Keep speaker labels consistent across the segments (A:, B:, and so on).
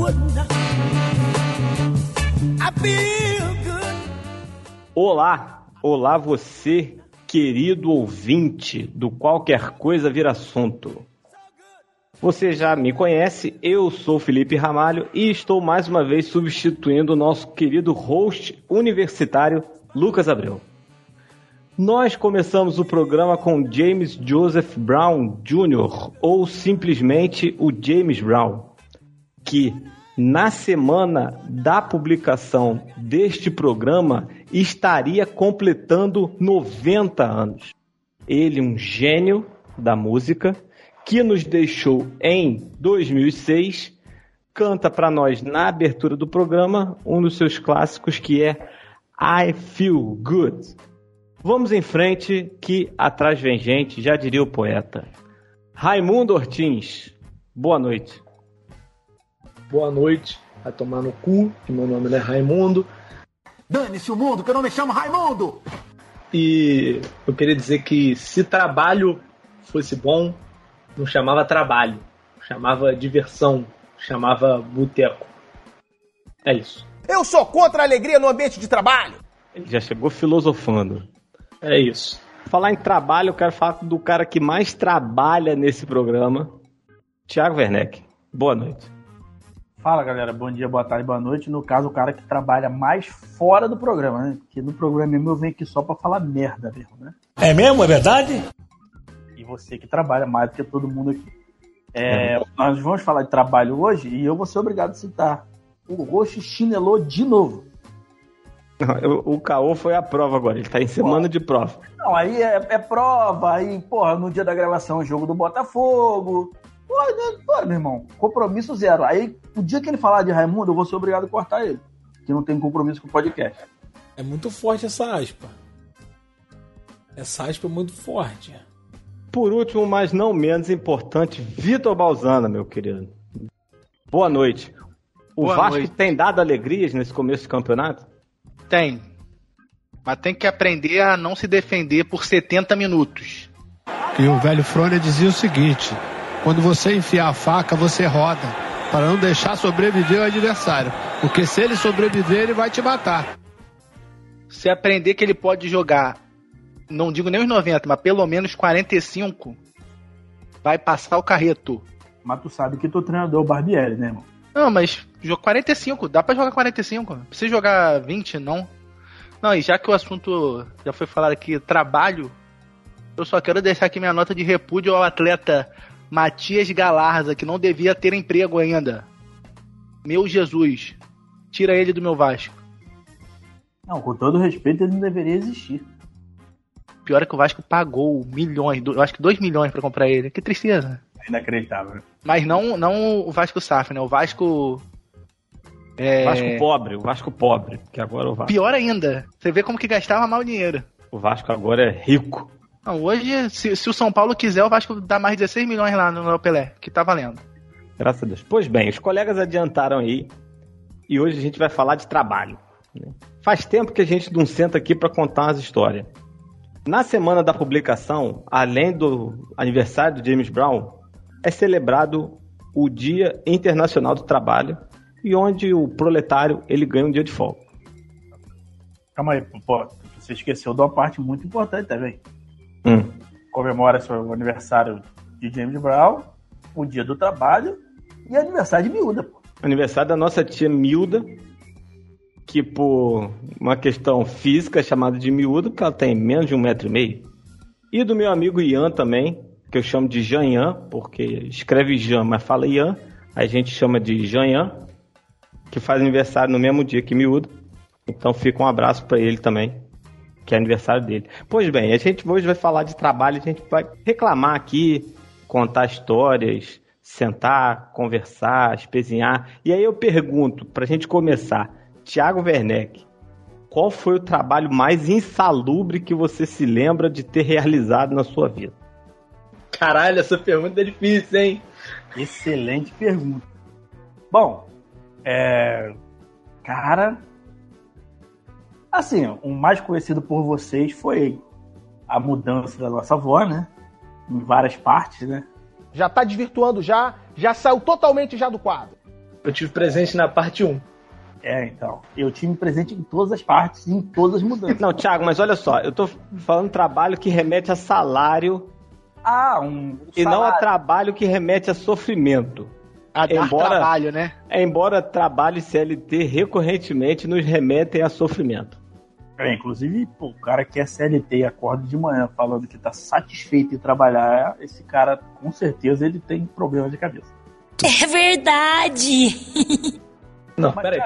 A: Olá você, querido ouvinte do Qualquer Coisa Vira Assunto. Você já me conhece, eu sou Felipe Ramalho e estou mais uma vez substituindo o nosso querido host universitário Lucas Abreu. Nós começamos o programa com James Joseph Brown Jr., ou simplesmente o James Brown, que na semana da publicação deste programa estaria completando 90 anos. Ele, um gênio da música, que nos deixou em 2006, canta para nós na abertura do programa um dos seus clássicos, que é I Feel Good. Vamos em frente, que atrás vem gente, já diria o poeta. Raimundo Ortins, boa noite.
B: Boa noite, vai tomar no cu, que meu nome não é Raimundo.
C: Dane-se o mundo, que eu não me chamo Raimundo!
B: E eu queria dizer que se trabalho fosse bom, não chamava trabalho, chamava diversão, chamava boteco. É isso.
C: Eu sou contra a alegria no ambiente de trabalho!
A: Ele já chegou filosofando.
B: É isso.
A: Falar em trabalho, eu quero falar do cara que mais trabalha nesse programa, Thiago Werneck. Boa noite.
D: Fala, galera. Bom dia, boa tarde, boa noite. No caso, o cara que trabalha mais fora do programa, né? Porque no programa mesmo eu venho aqui só pra falar merda mesmo, né?
C: É mesmo? É verdade?
D: E você que trabalha mais do que todo mundo aqui. Nós vamos falar de trabalho hoje e eu vou ser obrigado a citar. O Roxo chinelou de novo.
A: O caô foi a prova agora, ele tá em semana de prova.
D: Não, aí é prova, aí, porra, no dia da gravação, o jogo do Botafogo. Pô, meu irmão, compromisso zero. Aí, o dia que ele falar de Raimundo, eu vou ser obrigado a cortar ele, que não tem compromisso com o podcast.
E: É muito forte essa aspa. Essa aspa é muito forte.
A: Por último, mas não menos importante, Vitor Balzana, meu querido. Boa noite. O Vasco tem dado alegrias nesse começo de campeonato?
F: Tem. Mas tem que aprender a não se defender por 70 minutos.
G: E o velho Frônia dizia o seguinte: quando você enfiar a faca, você roda, para não deixar sobreviver o adversário. Porque se ele sobreviver, ele vai te matar.
F: Se aprender que ele pode jogar, não digo nem os 90, mas pelo menos 45, vai passar o carreto.
D: Mas tu sabe que teu treinador é o Barbieri, né, irmão?
F: Não, mas 45, dá pra jogar 45. Não precisa jogar 20, não. Não, e já que o assunto já foi falado aqui, trabalho, eu só quero deixar aqui minha nota de repúdio ao atleta Matias Galarza, que não devia ter emprego ainda. Meu Jesus, tira ele do meu Vasco.
D: Não, com todo respeito, ele não deveria existir.
F: Pior é que o Vasco pagou milhões, eu acho que 2 milhões pra comprar ele. Que tristeza.
D: Inacreditável.
F: Mas não o Vasco Safra, né? O Vasco...
A: O Vasco pobre, que agora é o Vasco.
F: Pior ainda, você vê como que gastava mal o dinheiro.
A: O Vasco agora é rico.
F: Não, hoje, se o São Paulo quiser, o Vasco dá mais 16 milhões lá no Pelé, que tá valendo.
A: Graças a Deus. Pois bem, os colegas adiantaram aí, e hoje a gente vai falar de trabalho. Né? Faz tempo que a gente não senta aqui para contar umas histórias. Na semana da publicação, além do aniversário do James Brown, é celebrado o Dia Internacional do Trabalho, e onde o proletário ele ganha um dia de folga.
D: Calma aí, pô, você esqueceu de uma parte muito importante também. Comemora-se o aniversário de James Brown, o Dia do Trabalho e aniversário de Miúda, pô.
A: Aniversário da nossa tia Milda, que por uma questão física é chamada de Miúda, porque ela tem menos de 1,5 metro. E do meu amigo Ian também, que eu chamo de Jean, porque escreve Jean, mas fala Ian, aí a gente chama de Jean, que faz aniversário no mesmo dia que Miúda. Então fica um abraço para ele também, que é aniversário dele. Pois bem, a gente hoje vai falar de trabalho, a gente vai reclamar aqui, contar histórias, sentar, conversar, espezinhar. E aí eu pergunto, pra gente começar, Thiago Werneck, qual foi o trabalho mais insalubre que você se lembra de ter realizado na sua vida?
B: Caralho, essa pergunta é difícil, hein?
D: Excelente pergunta. Bom, cara, assim, o mais conhecido por vocês foi a mudança da nossa avó, né? Em várias partes, né?
C: Já tá desvirtuando já saiu totalmente já do quadro.
B: Eu tive presente na parte 1.
D: Então. Eu tive presente em todas as partes, em todas as mudanças.
A: Não, Thiago, mas olha só, eu tô falando trabalho que remete a salário e não a trabalho que remete a sofrimento.
F: A dar trabalho, né?
A: Embora trabalho e CLT recorrentemente nos remetem a sofrimento.
D: Inclusive, o cara que é CLT e acorda de manhã falando que tá satisfeito em trabalhar, esse cara, com certeza, ele tem problema de cabeça.
H: É verdade!
B: Não, peraí.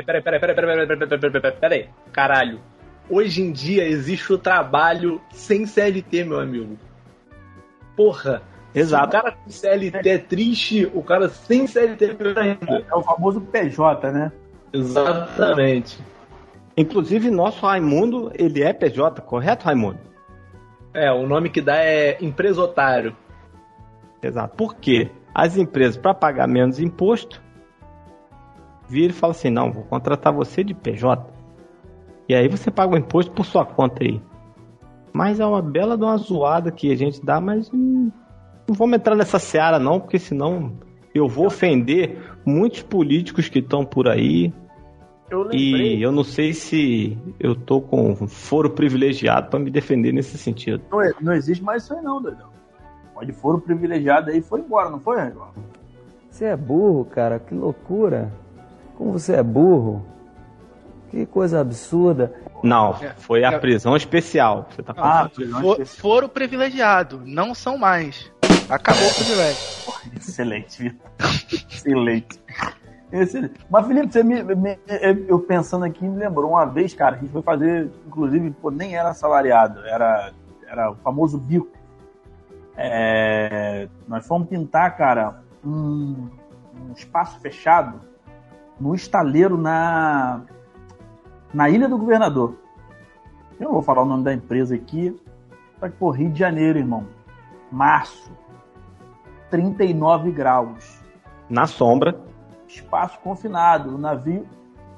B: Caralho. Hoje em dia existe o trabalho sem CLT, meu amigo. Porra.
A: Exato.
B: Se o cara com CLT é triste, o cara sem CLT é pior ainda.
D: É o famoso PJ, né?
B: Exatamente.
A: Inclusive, nosso Raimundo, ele é PJ, correto, Raimundo?
B: O nome que dá é empresotário.
A: Exato. Por quê? As empresas, para pagar menos imposto, viram e falam assim, não, vou contratar você de PJ. E aí você paga o imposto por sua conta aí. Mas é uma bela de uma zoada que a gente dá, mas não vamos entrar nessa seara não, porque senão eu vou ofender muitos políticos que estão por aí. E eu não sei se eu tô com foro privilegiado para me defender nesse sentido.
D: Não existe mais isso aí não, doidão. Pode foro privilegiado aí, foi embora, não foi, Angelo?
I: Você é burro, cara, que loucura. Como você é burro. Que coisa absurda.
A: Não, foi a prisão especial. Você tá falando.
F: Foro privilegiado, não são mais. Acabou o privilégio.
D: Excelente, Vitor. Excelente. Mas, Felipe, eu pensando aqui, me lembrou uma vez, cara, a gente foi fazer, inclusive, nem era assalariado, era o famoso bico. Nós fomos pintar, cara, um espaço fechado no estaleiro na Ilha do Governador. Eu não vou falar o nome da empresa aqui, só que, Rio de Janeiro, irmão. Março. 39 graus.
A: Na sombra.
D: Espaço confinado, o navio.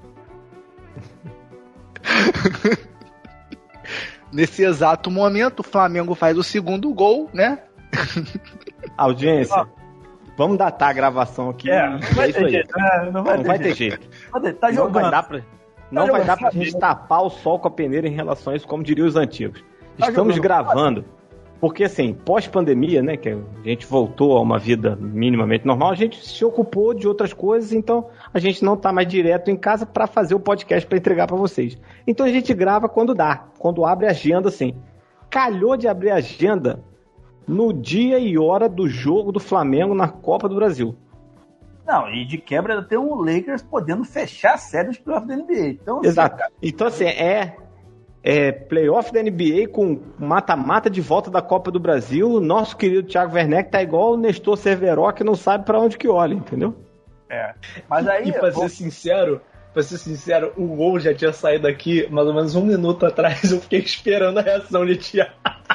F: Nesse exato momento, o Flamengo faz o segundo gol, né?
A: Audiência, vamos datar a gravação aqui.
D: Não vai ter jeito. Não vai ter jeito. Tá jogando.
A: Não vai dar pra gente tapar o sol com a peneira em relação a isso, como diriam os antigos. Estamos gravando. Porque, assim, pós-pandemia, né, que a gente voltou a uma vida minimamente normal, a gente se ocupou de outras coisas, então a gente não tá mais direto em casa para fazer o podcast para entregar para vocês. Então a gente grava quando dá, quando abre a agenda, assim. Calhou de abrir a agenda no dia e hora do jogo do Flamengo na Copa do Brasil.
D: Não, e de quebra ainda tem o Lakers podendo fechar a série dos playoffs da NBA. Então,
A: exato. Então, assim, playoff da NBA com mata-mata de volta da Copa do Brasil. Nosso querido Thiago Werneck tá igual o Nestor Cerveró, que não sabe pra onde que olha, entendeu?
B: Mas aí, pra ser sincero, o gol já tinha saído aqui mais ou menos 1 minuto atrás. Eu fiquei esperando a reação de Thiago.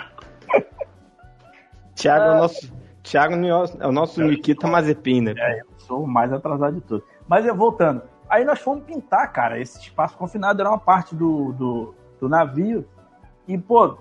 A: Thiago é o nosso Nikita Mazepin, né?
D: Eu sou o mais atrasado de todos. Mas voltando, aí nós fomos pintar, cara, esse espaço confinado era uma parte do navio, e,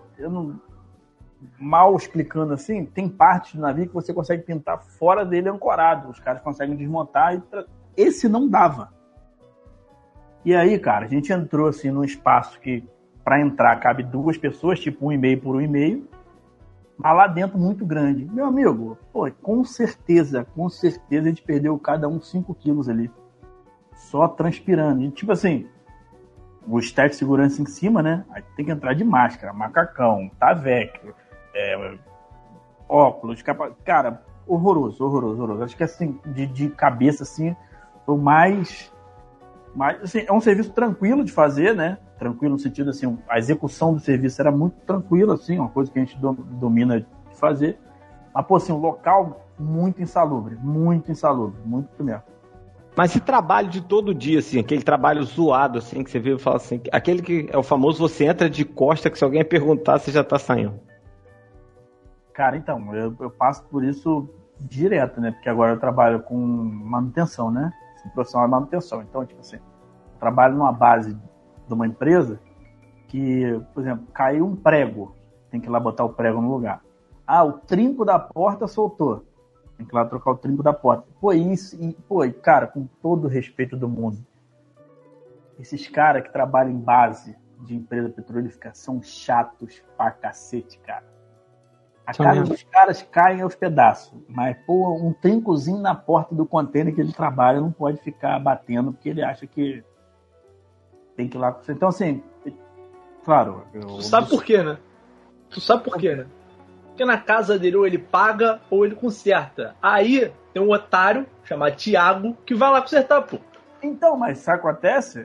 D: mal explicando assim, tem parte do navio que você consegue pintar fora dele ancorado, os caras conseguem desmontar, esse não dava. E aí, cara, a gente entrou assim num espaço que, pra entrar, cabe 2 pessoas, tipo 1,5 por 1,5, mas lá dentro muito grande. Meu amigo, com certeza a gente perdeu cada um 5 quilos ali, só transpirando, e tipo assim, o staff de segurança em cima, né? Aí tem que entrar de máscara, macacão, taveco, óculos, capa... Cara, horroroso. Acho que assim, de cabeça, assim, foi mais assim, é um serviço tranquilo de fazer, né? Tranquilo no sentido, assim, a execução do serviço era muito tranquila, assim, uma coisa que a gente domina de fazer. Mas, assim, um local muito insalubre, muito mesmo.
A: Mas esse trabalho de todo dia, assim, aquele trabalho zoado, assim, que você vê e fala assim, aquele que é o famoso você entra de costa, que se alguém perguntar, você já tá saindo.
D: Cara, então, eu passo por isso direto, né? Porque agora eu trabalho com manutenção, né? Sou profissional de manutenção. Então, tipo assim, eu trabalho numa base de uma empresa que, por exemplo, caiu um prego, tem que ir lá botar o prego no lugar. O trinco da porta soltou. Tem que ir lá trocar o trinco da porta. Cara, com todo o respeito do mundo, esses caras que trabalham em base de empresa petrolífera são chatos pra cacete, cara. A casa dos caras caem aos pedaços. Mas, um trincozinho na porta do container que ele trabalha não pode ficar batendo, porque ele acha que tem que ir lá. Então, assim, claro.
B: Tu sabe por quê, né? Porque na casa dele ou ele paga ou ele conserta. Aí tem um otário chamado Thiago que vai lá consertar, pô.
D: Então, mas sabe o que acontece?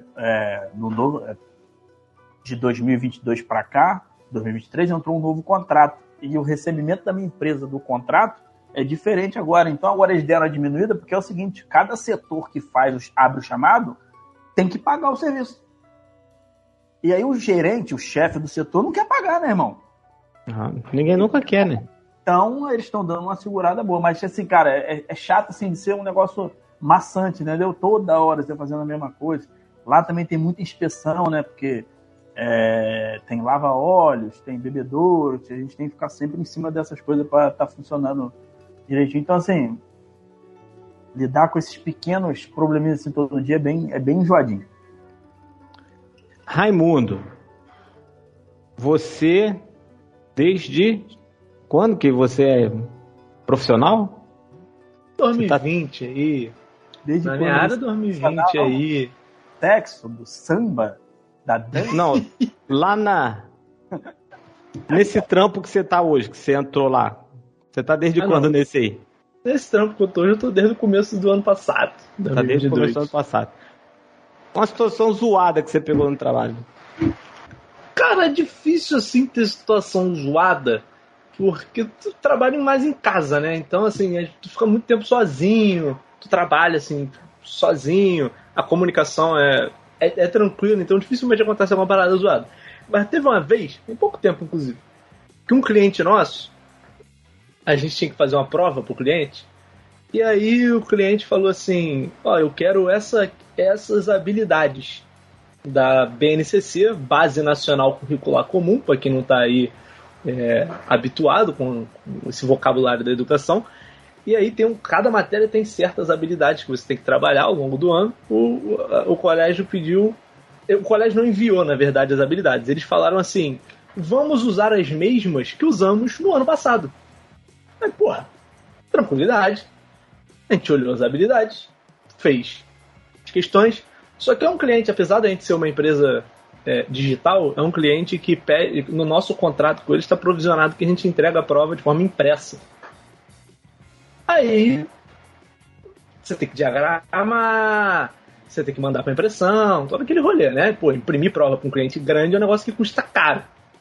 D: De 2022 para cá, 2023, entrou um novo contrato. E o recebimento da minha empresa do contrato é diferente agora. Então agora eles deram a diminuída, porque é o seguinte, cada setor que abre o chamado tem que pagar o serviço. E aí o gerente, o chefe do setor não quer pagar, né, irmão?
A: Ninguém nunca quer, né?
D: Então eles estão dando uma segurada boa. Mas assim, cara, é chato assim, de ser um negócio maçante, né? Toda hora você fazendo a mesma coisa. Lá também tem muita inspeção, né? Porque tem lava-óleos, tem bebedouro, a gente tem que ficar sempre em cima dessas coisas para estar funcionando direitinho. Então, assim, lidar com esses pequenos probleminhas assim todo dia é bem enjoadinho.
A: Raimundo, você, desde quando que você é profissional?
B: 2020 aí.
D: Desde
B: na minha área, 2020 aí.
D: Sexo, do samba, da dança?
A: Não, lá nesse trampo que você tá hoje, que você entrou lá. Você tá desde quando não. Nesse aí?
B: Nesse trampo que eu tô hoje, eu tô desde o começo do ano passado.
A: Tá desde o começo do ano passado. Uma situação zoada que você pegou no trabalho.
B: Cara, é difícil assim ter situação zoada, porque tu trabalha mais em casa, né? Então, assim, tu fica muito tempo sozinho, tu trabalha assim, sozinho, a comunicação é tranquila, então dificilmente acontece alguma parada zoada. Mas teve uma vez, tem pouco tempo inclusive, que um cliente nosso, a gente tinha que fazer uma prova pro cliente, e aí o cliente falou assim, eu quero essas habilidades da BNCC, Base Nacional Curricular Comum, para quem não está aí habituado com esse vocabulário da educação. E aí cada matéria tem certas habilidades que você tem que trabalhar ao longo do ano. O colégio pediu... O colégio não enviou, na verdade, as habilidades. Eles falaram assim, vamos usar as mesmas que usamos no ano passado. Aí, tranquilidade. A gente olhou as habilidades, fez as questões. Só que é um cliente, apesar de a gente ser uma empresa digital, é um cliente que pede, no nosso contrato com ele está provisionado que a gente entrega a prova de forma impressa. Aí você tem que diagramar, você tem que mandar para impressão, todo aquele rolê, né? Imprimir prova para um cliente grande é um negócio que custa caro.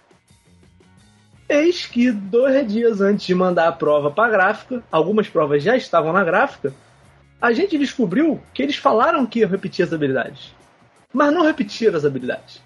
B: Eis que 2 dias antes de mandar a prova para a gráfica, algumas provas já estavam na gráfica, a gente descobriu que eles falaram que iam repetir as habilidades, mas não repetiram as habilidades.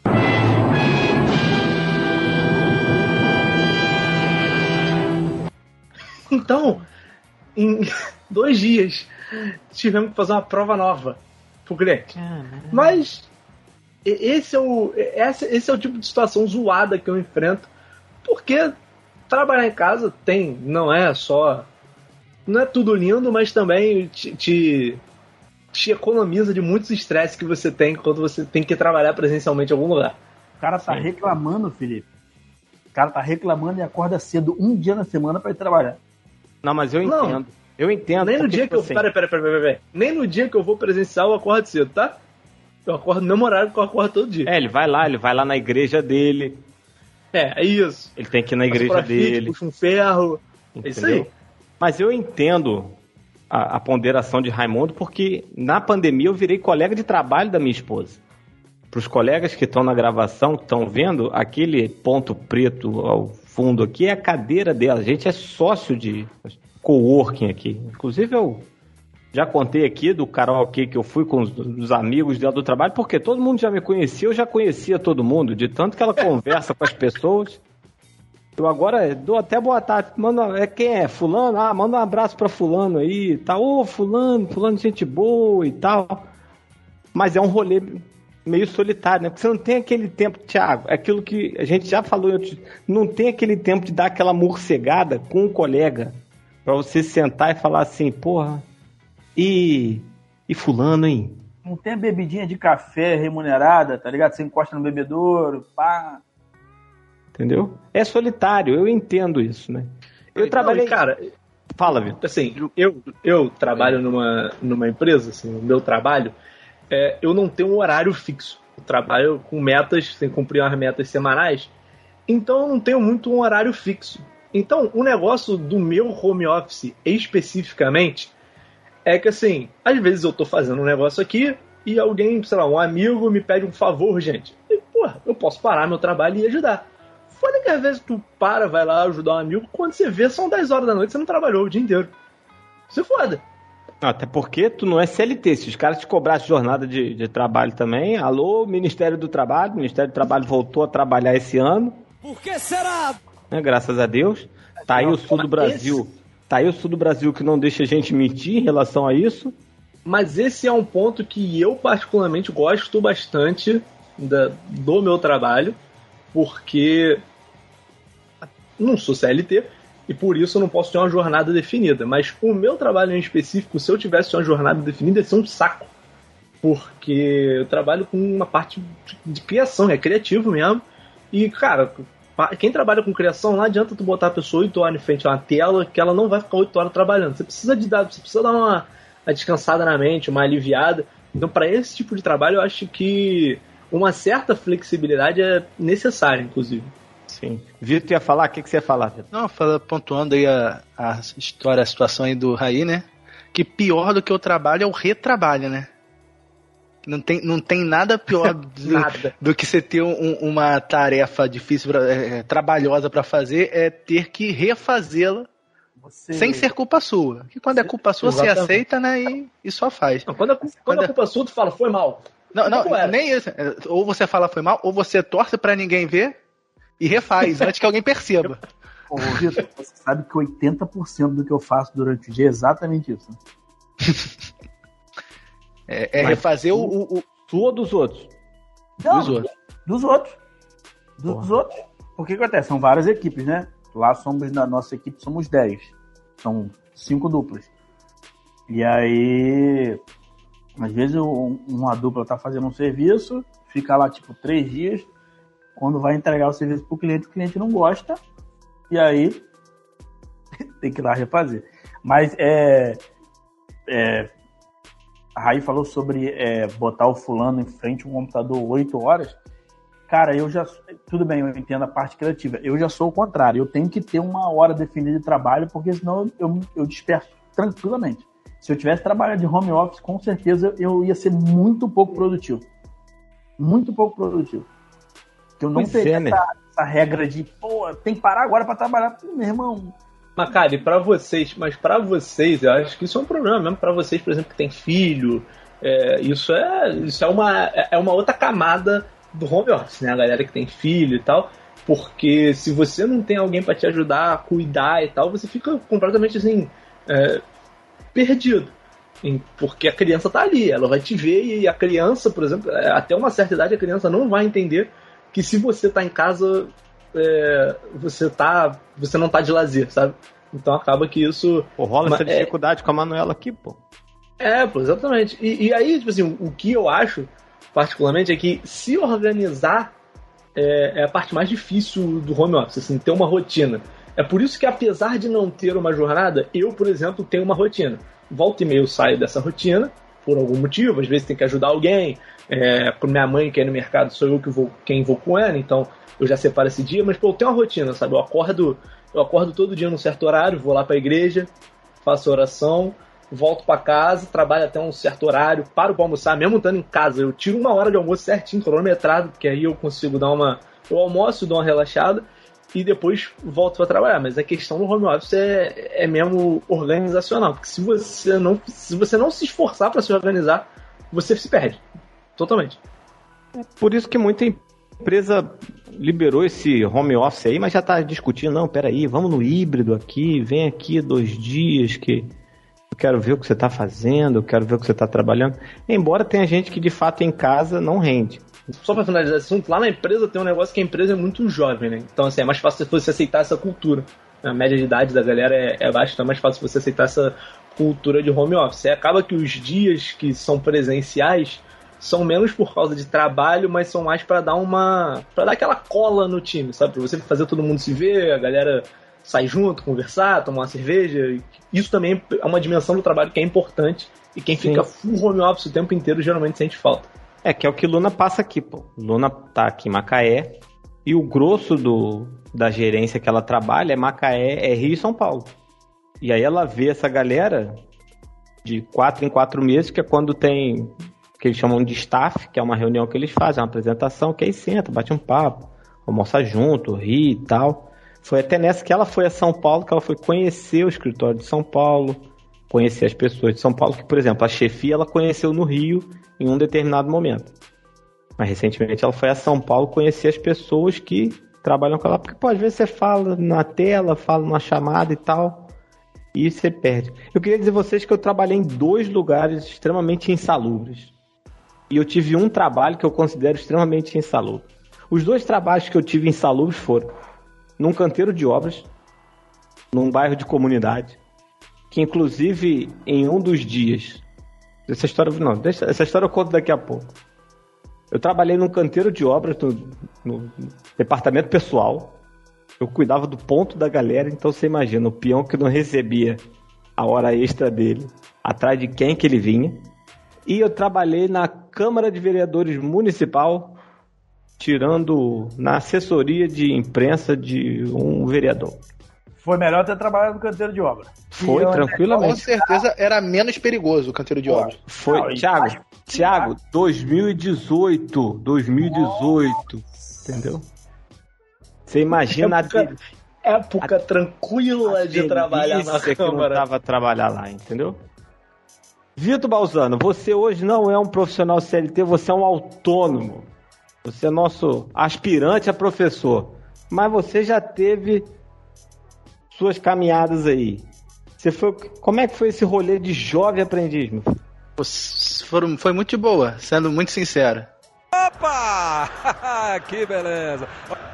B: Então, em 2 dias, tivemos que fazer uma prova nova pro cliente. Mas esse é o tipo de situação zoada que eu enfrento, porque trabalhar em casa não é tudo lindo, mas também te economiza de muitos estresses que você tem quando você tem que trabalhar presencialmente em algum lugar.
D: O cara tá reclamando, Felipe. O cara tá reclamando e acorda cedo um dia na semana para ir trabalhar.
A: Não, mas eu entendo.
B: Não.
A: Eu entendo.
B: Nem no dia que eu... Peraí. Nem no dia que eu vou presencial eu acordo cedo, tá? Eu acordo no mesmo horário que eu acordo todo dia.
A: Ele vai lá na igreja dele.
B: É isso.
A: Ele tem que ir na igreja dele.
B: Puxa um ferro.
A: Entendeu?
B: É isso aí.
A: Mas eu entendo a ponderação de Raimundo, porque na pandemia eu virei colega de trabalho da minha esposa. Para os colegas que estão na gravação, que estão vendo, aquele ponto preto ao fundo aqui é a cadeira dela. A gente é sócio de coworking aqui. Inclusive eu já contei aqui do karaokê que eu fui com os amigos dela do trabalho, porque todo mundo já me conhecia, eu já conhecia todo mundo, de tanto que ela conversa com as pessoas. Eu agora dou até boa tarde. Quem é? Fulano? Manda um abraço pra fulano aí e tal. Ô, fulano, gente boa e tal. Mas é um rolê meio solitário, né? Porque você não tem aquele tempo, Thiago, é aquilo que a gente já falou, não tem aquele tempo de dar aquela morcegada com um colega. Pra você sentar e falar assim, porra, e fulano, hein?
D: Não tem bebidinha de café remunerada, tá ligado? Você encosta no bebedouro, pá.
A: Entendeu? É solitário, eu entendo isso, né? Eu trabalhei...
B: Cara,
A: fala, Vitor.
B: Assim, eu trabalho numa empresa, assim, o meu trabalho, eu não tenho um horário fixo. Eu trabalho com metas, tem que cumprir umas metas semanais, então eu não tenho muito um horário fixo. Então, o negócio do meu home office, especificamente, é que, assim, às vezes eu tô fazendo um negócio aqui e alguém, sei lá, um amigo me pede um favor, gente. E, porra, eu posso parar meu trabalho e ajudar. Foda que às vezes tu vai lá ajudar um amigo, quando você vê são 10 horas da noite, você não trabalhou o dia inteiro. Você foda.
A: Até porque tu não é CLT. Se os caras te cobrassem jornada de trabalho também, alô, Ministério do Trabalho. O Ministério do Trabalho voltou a trabalhar esse ano.
C: Por que será?
A: Graças a Deus. Tá aí o sul do Brasil. Tá aí o sul do Brasil que não deixa a gente mentir em relação a isso.
B: Mas esse é um ponto que eu particularmente gosto bastante do meu trabalho, porque não sou CLT e por isso eu não posso ter uma jornada definida. Mas o meu trabalho em específico, se eu tivesse uma jornada definida, ia ser um saco. Porque eu trabalho com uma parte de criação, é criativo mesmo. E, cara, quem trabalha com criação, não adianta tu botar a pessoa 8 horas em frente a uma tela que ela não vai ficar 8 horas trabalhando. Você precisa dar uma descansada na mente, uma aliviada. Então, para esse tipo de trabalho, eu acho que uma certa flexibilidade é necessária, inclusive.
A: Sim. Vitor ia falar? O que você ia falar, Vitor?
F: Não, pontuando aí a situação aí do Raí, né? Que pior do que o trabalho é o retrabalho, né? Não tem nada pior do que você ter uma tarefa difícil, trabalhosa para fazer, é ter que refazê-la sem ser culpa sua. Porque quando é culpa sua, exatamente, você aceita, né? E só faz.
B: Não, quando é culpa sua, tu fala, foi mal.
F: Não, nem isso. Ou você fala foi mal, ou você torce para ninguém ver e refaz, antes que alguém perceba.
D: Ô, Vitor, você sabe que 80% do que eu faço durante o dia é exatamente isso. Né?
A: Refazer o ou dos outros?
D: Não, dos outros. Dos outros. Porque o que acontece? São várias equipes, né? Lá na nossa equipe somos 10. São 5 duplas. E aí, às vezes uma dupla tá fazendo um serviço, fica lá tipo 3 dias. Quando vai entregar o serviço pro cliente, o cliente não gosta. E aí tem que ir lá refazer. Mas a Raí falou sobre botar o fulano em frente a um computador 8 horas. Cara, tudo bem, eu entendo a parte criativa. Eu já sou o contrário. Eu tenho que ter uma hora definida de trabalho, porque senão eu disperso tranquilamente. Se eu tivesse trabalhado de home office, com certeza eu ia ser muito pouco produtivo. Muito pouco produtivo. Porque eu não teria essa regra de, tem que parar agora para trabalhar. Meu irmão...
B: Mas, cara, pra vocês, eu acho que isso é um problema mesmo pra vocês, por exemplo, que tem filho. Isso é uma outra camada do home office, né? A galera que tem filho e tal. Porque se você não tem alguém pra te ajudar a cuidar e tal, você fica completamente assim, perdido. Porque a criança tá ali, ela vai te ver e a criança, por exemplo, até uma certa idade a criança não vai entender que se você tá em casa... você não tá de lazer, sabe? Então acaba que isso...
A: rola essa dificuldade com a Manuela aqui, pô.
B: Exatamente. E aí, tipo assim, o que eu acho, particularmente, é que se organizar é a parte mais difícil do home office, assim, ter uma rotina. É por isso que, apesar de não ter uma jornada, eu, por exemplo, tenho uma rotina. Volta e meia eu saio dessa rotina, por algum motivo, às vezes tem que ajudar alguém, com minha mãe que é no mercado, sou eu quem vou com ela, então... eu já separo esse dia, mas eu tenho uma rotina, sabe? Eu acordo todo dia num certo horário, vou lá pra igreja, faço oração, volto pra casa, trabalho até um certo horário, paro pra almoçar, mesmo estando em casa, eu tiro 1 hora de almoço certinho, cronometrado, porque aí eu consigo eu almoço, dou uma relaxada e depois volto pra trabalhar. Mas a questão no home office é mesmo organizacional, porque se você não se esforçar pra se organizar, você se perde, totalmente.
A: Por isso que muita empresa liberou esse home office aí, mas já tá discutindo, não, peraí, vamos no híbrido aqui, vem aqui 2 dias que eu quero ver o que você tá fazendo, eu quero ver o que você tá trabalhando. Embora tenha gente que de fato em casa não rende.
B: Só pra finalizar esse assunto, lá na empresa tem um negócio que a empresa é muito jovem, né? Então assim, é mais fácil você aceitar essa cultura. A média de idade da galera é baixa, então é mais fácil você aceitar essa cultura de home office. Acaba que os dias que são presenciais são menos por causa de trabalho, mas são mais para dar aquela cola no time, sabe? Pra você fazer todo mundo se ver, a galera sair junto, conversar, tomar uma cerveja. Isso também é uma dimensão do trabalho que é importante, e quem fica full home office o tempo inteiro geralmente sente falta.
A: Que é o que Luna passa aqui, pô. Luna tá aqui em Macaé, e o grosso da gerência que ela trabalha é Macaé, é Rio e São Paulo. E aí ela vê essa galera de 4 em 4 meses, que é quando tem, que eles chamam de staff, que é uma reunião que eles fazem, uma apresentação, que aí senta, bate um papo, almoça junto, ri e tal. Foi até nessa que ela foi a São Paulo, que ela foi conhecer o escritório de São Paulo, conhecer as pessoas de São Paulo, que, por exemplo, a chefia ela conheceu no Rio em um determinado momento. Mas recentemente ela foi a São Paulo conhecer as pessoas que trabalham com ela, porque pô, às vezes você fala na tela, fala numa chamada e tal, e você perde. Eu queria dizer a vocês que eu trabalhei em 2 lugares extremamente insalubres. E eu tive um trabalho que eu considero extremamente insalubre. Os 2 trabalhos que eu tive insalubres foram num canteiro de obras, num bairro de comunidade, que inclusive em um dos dias... Essa história eu conto daqui a pouco. Eu trabalhei num canteiro de obras no departamento pessoal. Eu cuidava do ponto da galera, então você imagina, o peão que não recebia a hora extra dele, atrás de quem que ele vinha. E eu trabalhei na Câmara de Vereadores Municipal, tirando na assessoria de imprensa de um vereador.
D: Foi melhor ter trabalhado no canteiro de obra.
A: Foi, tranquilamente.
F: Com certeza era menos perigoso o canteiro de obra.
A: Foi, não, Thiago, 2018, entendeu? Você imagina
B: época tranquila de trabalhar na
A: que
B: Câmara.
A: Não tava trabalhar lá, entendeu? Vitor Balzano, você hoje não é um profissional CLT, você é um autônomo. Você é nosso aspirante a professor. Mas você já teve suas caminhadas aí. Como é que foi esse rolê de jovem aprendiz, meu filho?
F: Foi muito de boa, sendo muito sincero.
C: Opa! Que beleza!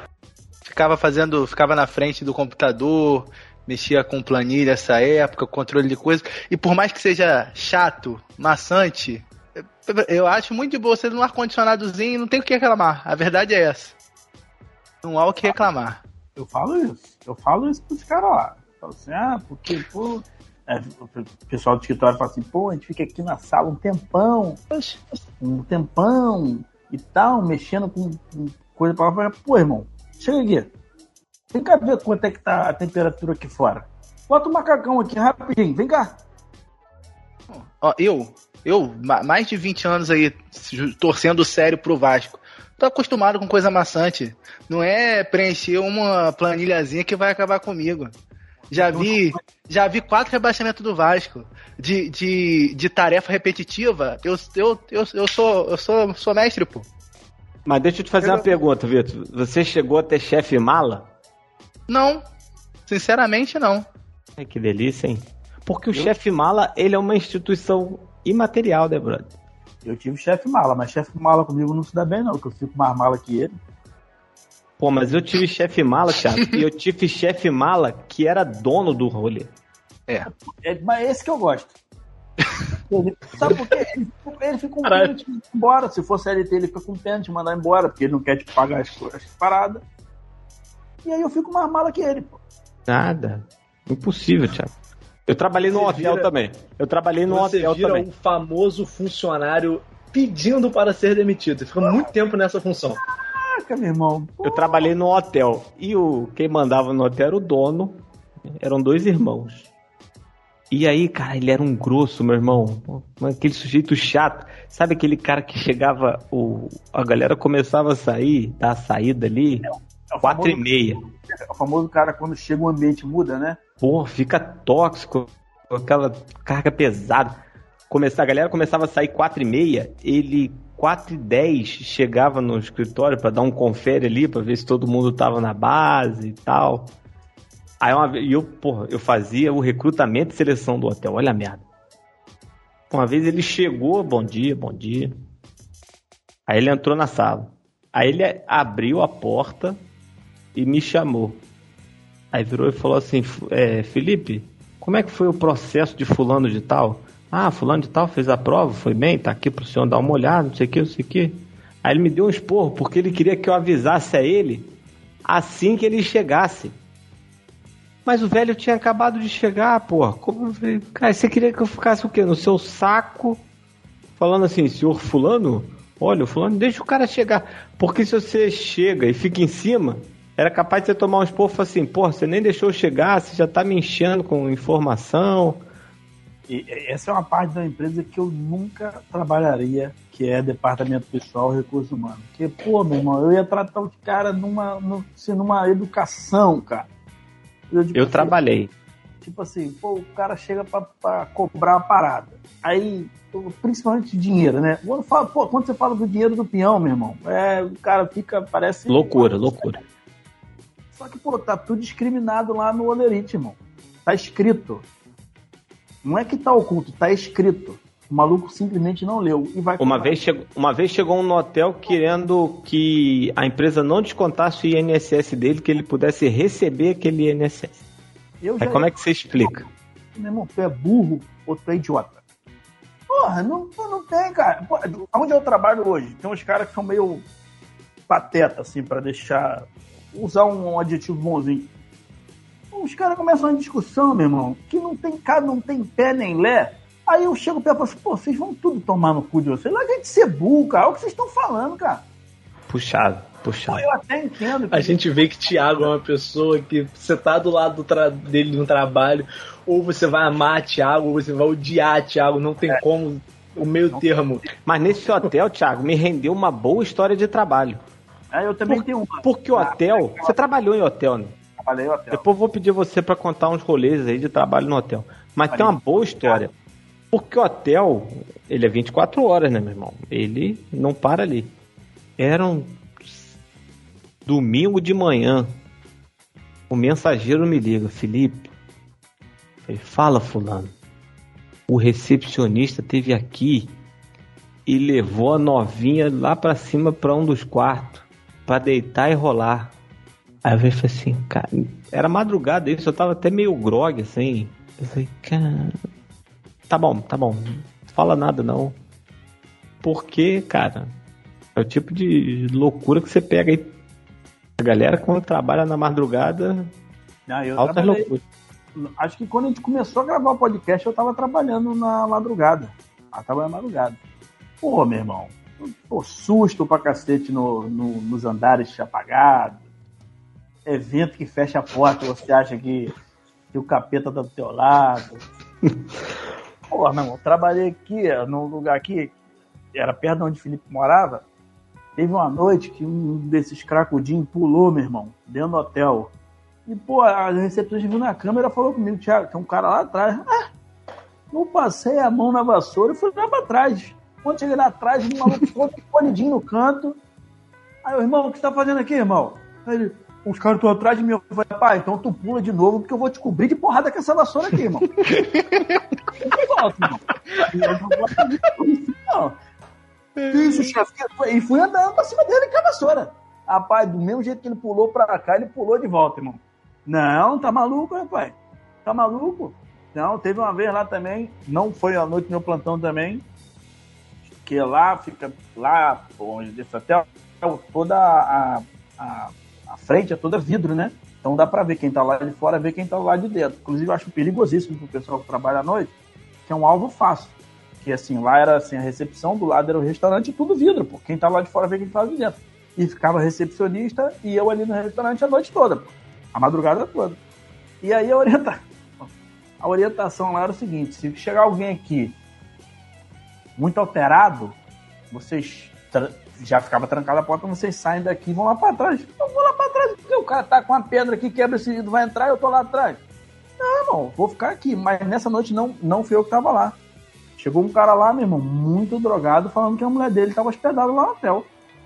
F: Ficava na frente do computador, mexia com planilha essa época, controle de coisas. E por mais que seja chato, maçante, eu acho muito de boa você num ar-condicionadozinho, não tem o que reclamar. A verdade é essa. Não há o que reclamar.
D: Eu falo isso pros caras lá. Eu falo assim, porque, pô... o pessoal do escritório fala assim, pô, a gente fica aqui na sala um tempão e tal, mexendo com coisa pra falar, pô, irmão, chega aqui. Vem cá ver quanto é que tá a temperatura aqui fora. Bota o macacão aqui rapidinho, vem cá.
F: Ó, eu, mais de 20 anos aí, torcendo sério pro Vasco. Tô acostumado com coisa maçante. Não é preencher uma planilhazinha que vai acabar comigo. Já vi 4 rebaixamentos do Vasco. De tarefa repetitiva. Eu sou mestre, pô.
A: Mas deixa eu te fazer uma pergunta, Vitor. Você chegou a ter chefe mala?
F: Não. Sinceramente, não.
A: Ai, que delícia, hein? Porque o chefe mala, ele é uma instituição imaterial, né, brother?
D: Eu tive chefe mala, mas chefe mala comigo não se dá bem, não, porque eu fico mais mala que ele.
A: Pô, mas eu tive chefe mala, Thiago, e eu tive chefe mala que era dono do rolê.
D: Mas esse que eu gosto. Sabe por quê? Ele fica com pena de ir embora. Se for CLT, ele fica com pena de mandar embora, porque ele não quer te pagar as paradas. E aí eu fico mais mala que ele, pô.
A: Nada. Impossível, Thiago. Eu trabalhei no hotel também. Você vira
B: o famoso funcionário pedindo para ser demitido. Você fica muito tempo nessa função.
D: Caraca, meu irmão.
A: Eu trabalhei no hotel. E quem mandava no hotel era o dono. Eram 2 irmãos. E aí, cara, ele era um grosso, meu irmão. Aquele sujeito chato. Sabe aquele cara que chegava... A galera começava a sair, dar a saída ali... 4h30.
D: O famoso cara, quando chega o ambiente muda, né?
A: Pô, fica tóxico, aquela carga pesada. A galera começava a sair 4h30, ele 4h10 chegava no escritório pra dar um confere ali, pra ver se todo mundo tava na base e tal. Aí eu fazia o recrutamento e seleção do hotel, olha a merda. Uma vez ele chegou, bom dia. Aí ele entrou na sala. Aí ele abriu a porta e me chamou. Aí virou e falou assim, Felipe, como é que foi o processo de fulano de tal? Ah, fulano de tal fez a prova, foi bem, tá aqui pro senhor dar uma olhada, não sei o que, não sei o que. Aí ele me deu um esporro, porque ele queria que eu avisasse a ele assim que ele chegasse. Mas o velho tinha acabado de chegar, porra. Cara, você queria que eu ficasse o quê? No seu saco, falando assim, senhor fulano, olha, o fulano, deixa o cara chegar. Porque se você chega e fica em cima, era capaz de você tomar um esporro e falar assim, porra, você nem deixou eu chegar, você já tá me enchendo com informação.
D: E essa é uma parte da empresa que eu nunca trabalharia, que é departamento pessoal e recursos humanos. Porque, pô, meu irmão, eu ia tratar os caras numa educação, cara.
A: Eu trabalhei.
D: Tipo assim, pô, o cara chega pra cobrar uma parada. Aí, principalmente dinheiro, né? Quando você fala do dinheiro do peão, meu irmão, o cara parece...
A: Loucura.
D: Só que, pô, tá tudo discriminado lá no Olerite, irmão. Tá escrito. Não é que tá oculto, tá escrito. O maluco simplesmente não leu e vai...
A: Uma vez chegou um no hotel querendo que a empresa não descontasse o INSS dele, que ele pudesse receber aquele INSS. Aí como é que você explica?
D: Meu irmão, tu é burro ou tu é idiota? Porra, não tem, cara. Porra, onde eu trabalho hoje, tem uns caras que são meio pateta, assim, pra usar um adjetivo bonzinho. Os caras começam uma discussão, meu irmão, que não tem pé nem lé. Aí eu chego perto e falo assim, pô, vocês vão tudo tomar no cu de vocês. Larga de ser burro, cara. Olha o que vocês estão falando, cara.
A: Puxado.
D: Pô, eu até entendo.
B: A gente vê que Thiago é uma pessoa que você tá do lado dele no trabalho, ou você vai amar Thiago, ou você vai odiar Thiago. Não tem como o meio termo.
A: Mas nesse hotel, Thiago, me rendeu uma boa história de trabalho.
D: Eu também tenho uma.
A: Porque o hotel... Você trabalhou em hotel, né?
D: Trabalhei em hotel.
A: Depois eu vou pedir você pra contar uns rolês aí de trabalho no hotel. Mas tem uma boa história. Porque o hotel, ele é 24 horas, né, meu irmão? Ele não para ali. Era um domingo de manhã. O mensageiro me liga, Felipe. Ele fala, fulano. O recepcionista esteve aqui e levou a novinha lá pra cima pra um dos quartos pra deitar e rolar. Aí eu falei assim, cara, era madrugada isso, eu tava até meio grogue, assim. Eu falei, cara, tá bom, não fala nada não. Porque, cara, é o tipo de loucura que você pega aí. A galera quando trabalha na madrugada, altas loucuras.
D: Acho que quando a gente começou a gravar o podcast, eu tava trabalhando na madrugada. Pô, meu irmão, susto pra cacete nos andares apagados. Evento que fecha a porta, você acha que o capeta tá do teu lado. Porra, meu irmão, trabalhei aqui, num lugar aqui, era perto de onde o Felipe morava. Teve uma noite que um desses cracudinhos pulou, meu irmão, dentro do hotel. E, pô, a recepcionista viu na câmera e falou comigo, Thiago, tem um cara lá atrás. Não passei a mão na vassoura e fui lá pra trás. Quando cheguei lá atrás, o maluco ficou escondidinho no canto. Aí, irmão, o que você tá fazendo aqui, irmão? Aí ele... Os caras estão atrás de mim. Eu falei, pai, então tu pula de novo, porque eu vou te cobrir de porrada com essa vassoura aqui, irmão. Não. Isso, chefe. E fui andando pra cima dele com a vassoura. Rapaz, do mesmo jeito que ele pulou pra cá, ele pulou de volta, irmão. Não, tá maluco, rapaz? Tá maluco? Não, teve uma vez lá também, não foi a noite do meu plantão também, que lá fica, lá, onde desse hotel, toda a frente é toda vidro, né? Então dá pra ver quem tá lá de fora, ver quem tá lá de dentro. Inclusive eu acho perigosíssimo pro pessoal que trabalha à noite, que é um alvo fácil. Que assim, lá era assim, a recepção, do lado era o restaurante, tudo vidro, pô. Quem tá lá de fora vê quem tá lá de dentro. E ficava recepcionista e eu ali no restaurante a noite toda, pô. A madrugada toda. E aí a orientação lá era o seguinte, se chegar alguém aqui muito alterado, vocês já ficava trancada a porta, vocês saem daqui e vão lá pra trás. Eu vou lá pra trás, porque o cara tá com uma pedra aqui, quebra esse vidro, vai entrar e eu tô lá atrás. Não, irmão, vou ficar aqui. Mas nessa noite não fui eu que tava lá. Chegou um cara lá, meu irmão, muito drogado, falando que a mulher dele tava hospedada lá no hotel.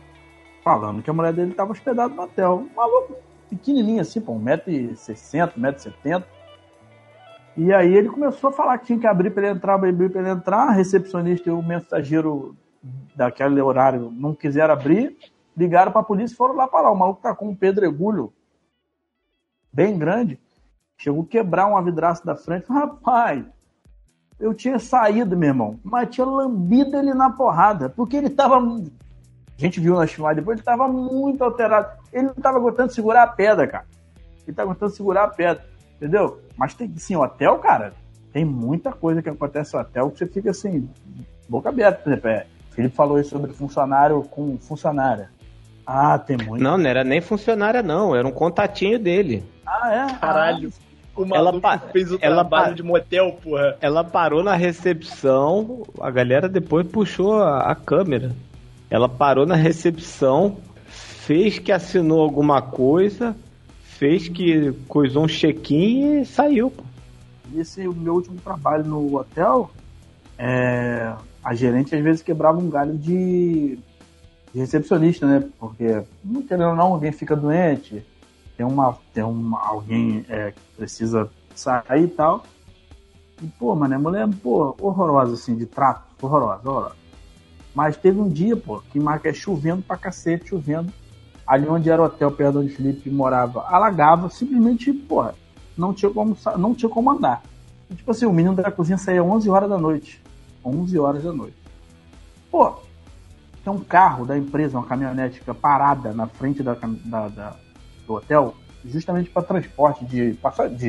D: Um maluco pequenininho assim, pô, 1,60m, 1,70m. E aí ele começou a falar que tinha que abrir pra ele entrar, a recepcionista e o mensageiro daquele horário não quiseram abrir, ligaram pra polícia e foram lá pra lá. O maluco tá com um pedregulho bem grande, chegou a quebrar uma vidraça da frente. Rapaz, eu tinha saído, meu irmão, mas tinha lambido ele na porrada, porque ele tava... A gente viu nas filmagens depois, ele tava muito alterado. Ele não tava aguentando segurar a pedra, cara. Ele tá aguentando segurar a pedra, entendeu? Mas tem, assim, o hotel, cara, tem muita coisa que acontece no hotel que você fica assim, boca aberta. Por exemplo, o Felipe falou isso sobre funcionário com funcionária. Ah, tem muito.
A: Não era nem funcionária, não. Era um contatinho dele.
D: Ah, é?
B: Caralho. O maluco fez o trabalho de motel, porra.
A: Ela parou na recepção, a galera depois puxou a câmera. Ela parou na recepção, fez que assinou alguma coisa, fez que coisou um check-in e saiu, pô.
D: Esse é o meu último trabalho no hotel. A gerente às vezes quebrava um galho de recepcionista, né? Porque, não querendo ou não, alguém fica doente, tem alguém que precisa sair e tal. E, pô, mano, a mulher, pô, horrorosa, assim, de trato, horrorosa. Mas teve um dia, pô, que marca chovendo pra cacete, chovendo. Ali onde era o hotel, perto onde o Felipe morava, alagava, simplesmente, porra, não tinha como andar. E, tipo assim, o menino da cozinha saía 11 horas da noite. 11 horas da noite. Pô, tem um carro da empresa, uma caminhonete parada na frente do hotel, justamente para transporte de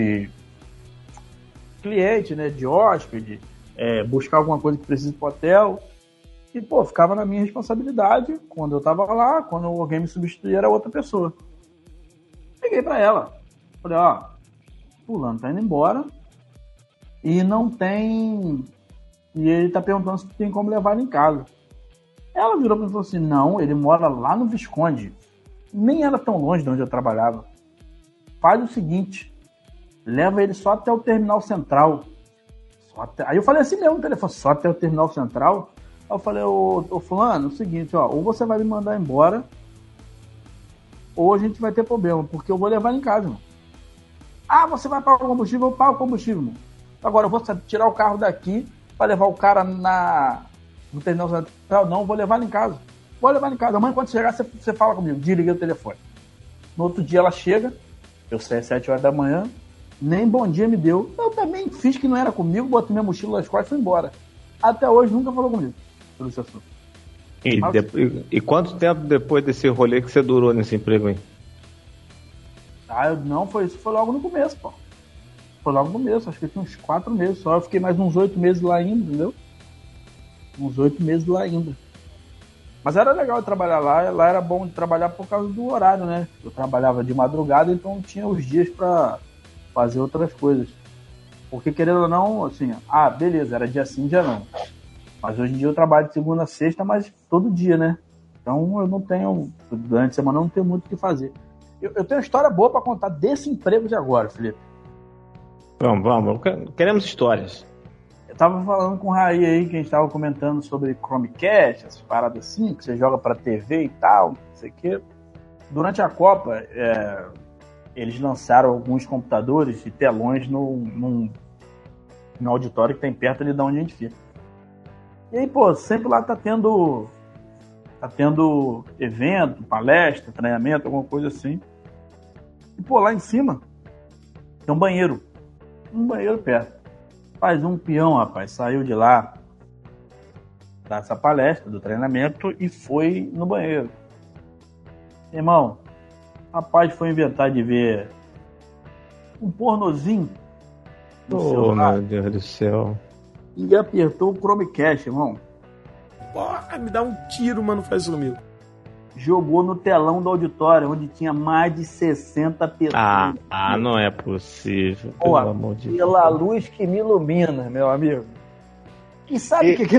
D: cliente, né, de hóspede, buscar alguma coisa que precisa pro hotel. E, pô, ficava na minha responsabilidade. Quando eu tava lá, quando alguém me substituía, era outra pessoa. Peguei pra ela. Falei, ó, fulano tá indo embora e não tem... E ele tá perguntando se tem como levar ele em casa. Ela virou pra mim e falou assim, não, ele mora lá no Visconde. Nem era tão longe de onde eu trabalhava. Faz o seguinte, leva ele só até o terminal central. Aí eu falei assim mesmo no telefone, só até o terminal central? Aí eu falei, ô fulano, é o seguinte, ó, ou você vai me mandar embora, ou a gente vai ter problema, porque eu vou levar ele em casa, irmão. Ah, você vai pagar o combustível? Eu pago o combustível, irmão. Agora eu vou tirar o carro daqui para levar o cara no terminal central. Não, vou levar ele em casa. Vou levar ele em casa. Amanhã, quando chegar, você fala comigo. Desliguei o telefone. No outro dia ela chega, eu saí às 7 horas da manhã, nem bom dia me deu. Eu também fiz que não era comigo, botei minha mochila nas costas e fui embora. Até hoje nunca falou comigo sobre esse assunto.
A: E quanto tempo depois desse rolê que você durou nesse emprego aí?
D: Isso foi logo no começo, pô. Foi logo no começo, acho que tinha uns 4 meses só. Eu fiquei mais uns 8 meses lá ainda, entendeu? Uns 8 meses lá ainda. Mas era legal de trabalhar lá era bom de trabalhar por causa do horário, né? Eu trabalhava de madrugada, então tinha os dias pra fazer outras coisas. Porque, querendo ou não, assim, beleza, era dia sim, dia não. Mas hoje em dia eu trabalho de segunda a sexta, mas todo dia, né? Então eu não tenho, durante a semana eu não tenho muito o que fazer. Eu tenho uma história boa pra contar desse emprego de agora, Felipe.
A: Vamos. Queremos histórias.
D: Eu tava falando com o Raí aí, que a gente tava comentando sobre Chromecast, essas paradas assim, que você joga pra TV e tal, não sei o quê. Durante a Copa, eles lançaram alguns computadores e telões no auditório que tem perto ali de onde a gente fica. E aí, pô, sempre lá tá tendo evento, palestra, treinamento, alguma coisa assim. E, pô, lá em cima tem um banheiro perto. Faz um peão, rapaz, saiu de lá dessa palestra, do treinamento, e foi no banheiro. Irmão, rapaz foi inventar de ver um pornozinho no celular.
A: Meu Deus do céu.
D: E apertou o Chromecast, irmão.
E: Porra, me dá um tiro, mano, faz isso comigo.
D: Jogou no telão do auditório, onde tinha mais de 60 pessoas.
A: Não é possível.
D: Pô,
A: pelo amor de Deus.
D: Pela luz que me ilumina, meu amigo. E sabe o que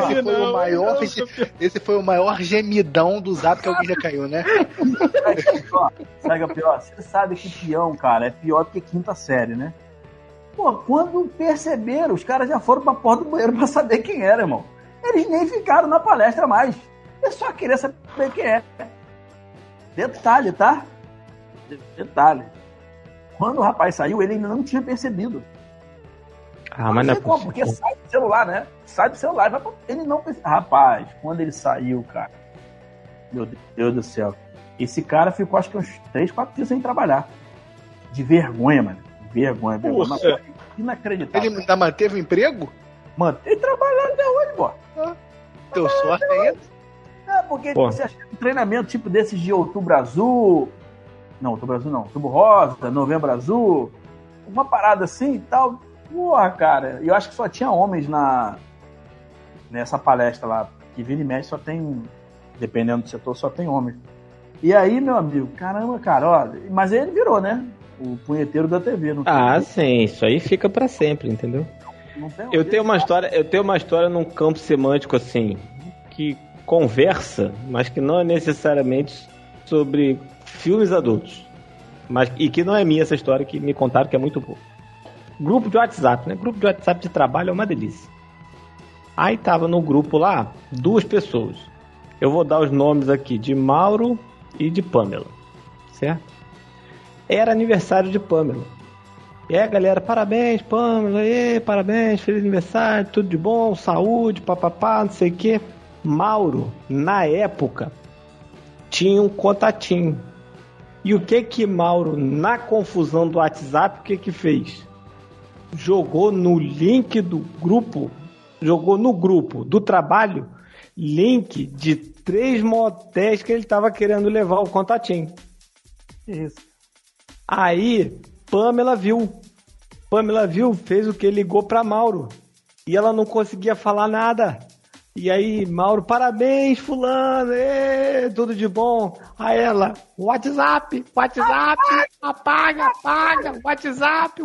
F: Esse foi o maior gemidão do Zap que alguém já caiu, né?
D: Sabe o pior? Você sabe que peão, cara, é pior do que quinta série, né? Pô, quando perceberam, os caras já foram pra porta do banheiro pra saber quem era, irmão. Eles nem ficaram na palestra mais. Eu só queria saber quem é. Detalhe, tá? Detalhe. Quando o rapaz saiu, ele ainda não tinha percebido.
A: Mas não é
D: como, porque sai do celular, né? Sai do celular. Ele não percebeu. Rapaz, quando ele saiu, cara, meu Deus do céu. Esse cara ficou acho que uns 3, 4 dias sem trabalhar. De vergonha, mano. Vergonha. Mas, pô, inacreditável.
F: Ele ainda manteve o emprego?
D: Ele trabalhava até hoje, pô.
F: Deu sorte ainda.
D: Porque você acha um treinamento tipo desses de Outubro Azul. Não, Outubro Azul não. Outubro Rosa, Novembro Azul. Uma parada assim e tal. Porra, cara. Eu acho que só tinha homens nessa palestra lá. Que vira e mexe só tem. Dependendo do setor, só tem homens. E aí, meu amigo, caramba, cara, ó. Mas ele virou, né? O punheteiro da TV. Não
A: sim. Isso aí fica pra sempre, entendeu? Eu tenho uma história num campo semântico assim. Que conversa, mas que não é necessariamente sobre filmes adultos. E que não é minha essa história, que me contaram que é muito boa. Grupo de WhatsApp, né? Grupo de WhatsApp de trabalho é uma delícia. Aí tava no grupo lá 2 pessoas. Eu vou dar os nomes aqui de Mauro e de Pamela, certo? Era aniversário de Pamela. E aí a galera, parabéns Pamela, parabéns, feliz aniversário, tudo de bom, saúde, papapá, não sei o que. Mauro, na época, tinha um contatinho. E o que Mauro, na confusão do WhatsApp, o que fez? Jogou no link do grupo, jogou no grupo do trabalho, link de 3 motéis que ele estava querendo levar o contatinho.
D: Isso.
A: Aí, Pamela viu, fez o que? Ligou para Mauro. E ela não conseguia falar nada. E aí, Mauro, parabéns, fulano, tudo de bom. Aí ela, WhatsApp, apaga, WhatsApp.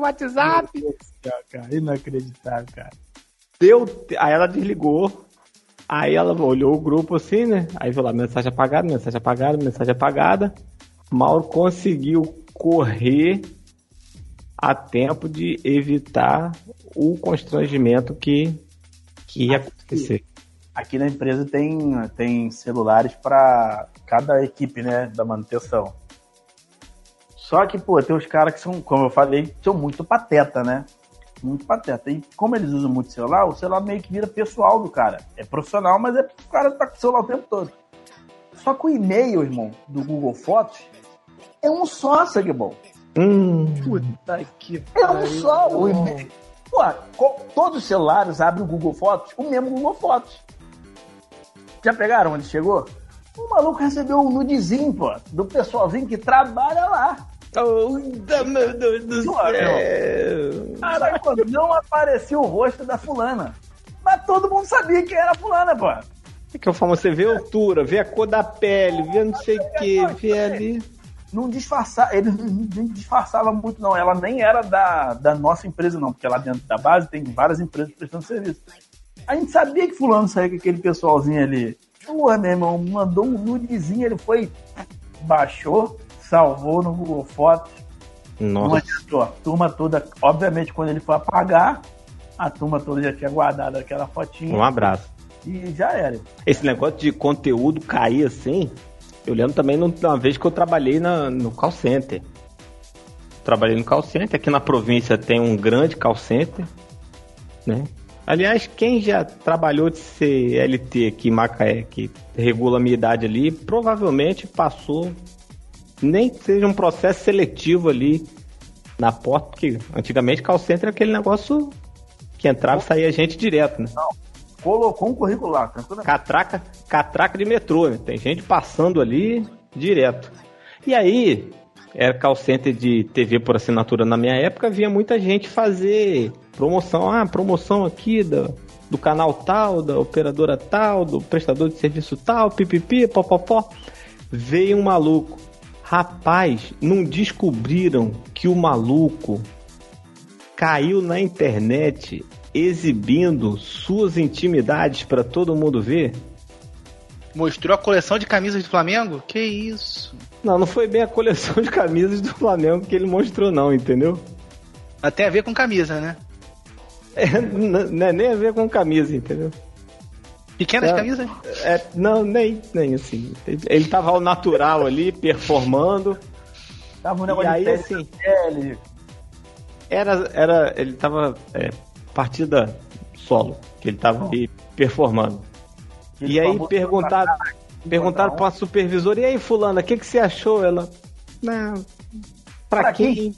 D: Cara, inacreditável, cara.
A: Aí ela desligou, aí ela olhou o grupo assim, né? Aí viu lá, mensagem apagada. Mauro conseguiu correr a tempo de evitar o constrangimento que ia acontecer.
D: Aqui na empresa tem celulares para cada equipe, né, da manutenção. Só que, pô, tem os caras que são, como eu falei, são muito pateta, né? Muito pateta. E como eles usam muito celular, o celular meio que vira pessoal do cara. É profissional, mas o cara tá com o celular o tempo todo. Só que o e-mail, irmão, do Google Fotos é um só, sabe, bom?
F: Puta que
D: é um só o e-mail. Pô, todos os celulares abrem o Google Fotos, o mesmo Google Fotos. Já pegaram onde chegou? O maluco recebeu um nudezinho, pô, do pessoalzinho que trabalha lá.
A: Meu Deus do céu.
D: Cara, não apareceu o rosto da fulana. Mas todo mundo sabia que era a fulana, pô.
A: É que eu falo, você vê a altura, vê a cor da pele, vê não sei o que, vê ali.
D: Não disfarçava, eles não disfarçavam muito, não. Ela nem era da nossa empresa, não, porque lá dentro da base tem várias empresas prestando serviço. A gente sabia que fulano saía com aquele pessoalzinho ali. Pô, meu irmão, mandou um nudezinho, ele foi, baixou, salvou no Google Fotos.
A: Nossa.
D: Não adiantou. A turma toda, obviamente, quando ele foi apagar, a turma toda já tinha guardado aquela fotinha.
A: Um abraço.
D: E já era.
A: Esse negócio de conteúdo cair assim, eu lembro também uma vez que eu trabalhei no call center. Trabalhei no call center, aqui na província tem um grande call center, né? Aliás, quem já trabalhou de CLT aqui em Macaé, que regula a minha idade ali, provavelmente passou, nem que seja um processo seletivo ali na porta, porque antigamente call center era aquele negócio que entrava e saía gente direto, né?
D: Não, colocou um currículo lá.
A: Catraca de metrô, né? Tem gente passando ali direto. E aí, era call center de TV por assinatura na minha época, via muita gente fazer promoção. Promoção aqui do canal tal, da operadora tal, do prestador de serviço tal, pipipi, popopó. Veio um maluco. Rapaz, não descobriram que o maluco caiu na internet exibindo suas intimidades para todo mundo ver?
F: Mostrou a coleção de camisas do Flamengo? Que isso?
A: Não foi bem a coleção de camisas do Flamengo que ele mostrou, não, entendeu?
F: Até a ver com camisa, né?
A: Não é nem a ver com camisa, entendeu?
F: Pequenas camisas?
A: Não, nem assim. Ele tava ao natural ali, performando.
D: Tava um negócio
A: e aí,
D: de
A: assim, ele tava partida solo, que ele tava ali performando. E aí perguntaram pra supervisora, e aí fulana, o que você achou? Ela, não, pra quem?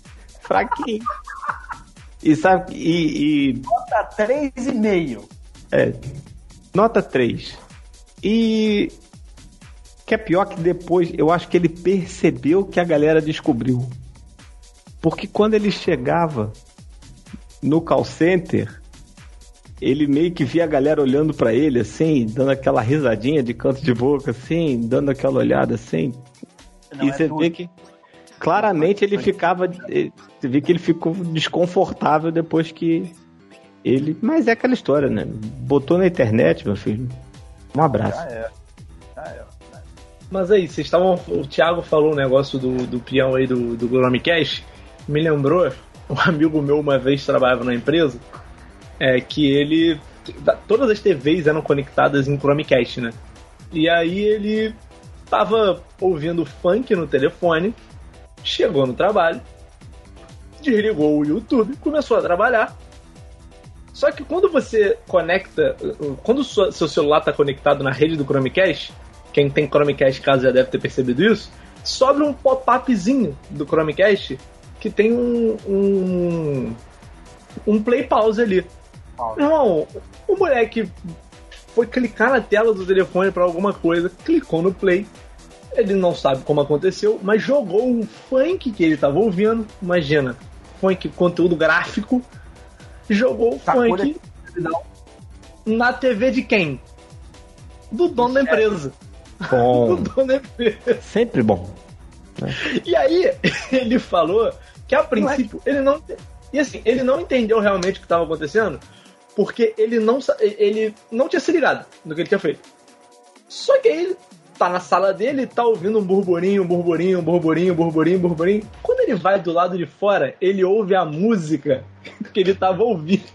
A: Fraquinho. E sabe,
D: Nota 3,5.
A: Nota 3. E que é pior que depois, eu acho que ele percebeu que a galera descobriu. Porque quando ele chegava no call center, ele meio que via a galera olhando pra ele, assim, dando aquela risadinha de canto de boca, assim, dando aquela olhada, assim.
D: Não,
A: e você vê que claramente ele ficava... Você vê que ele ficou desconfortável depois que ele... Mas é aquela história, né? Botou na internet, meu filho. Um abraço.
D: Já é.
B: Mas aí, vocês estavam... O Thiago falou um negócio do peão aí do Chromecast. Me lembrou, um amigo meu uma vez trabalhava na empresa, que ele... Todas as TVs eram conectadas em Chromecast, né? E aí ele tava ouvindo funk no telefone, chegou no trabalho, desligou o YouTube, começou a trabalhar. Só que quando você conecta... Quando o seu celular está conectado na rede do Chromecast, quem tem Chromecast em casa já deve ter percebido isso, sobe um pop-upzinho do Chromecast que tem um play pause ali. Meu irmão, o moleque foi clicar na tela do telefone para alguma coisa, clicou no play, ele não sabe como aconteceu, mas jogou um funk que ele estava ouvindo, imagina, funk, conteúdo gráfico, jogou o funk na TV de quem? Do dono da empresa.
A: Bom.
B: Do dono da empresa.
A: Sempre bom.
B: E aí, ele falou que a princípio ele não... E assim, ele não entendeu realmente o que estava acontecendo, porque ele não tinha se ligado no que ele tinha feito. Só que aí ele tá na sala dele, tá ouvindo um burburinho. Quando ele vai do lado de fora, ele ouve a música que ele tava ouvindo.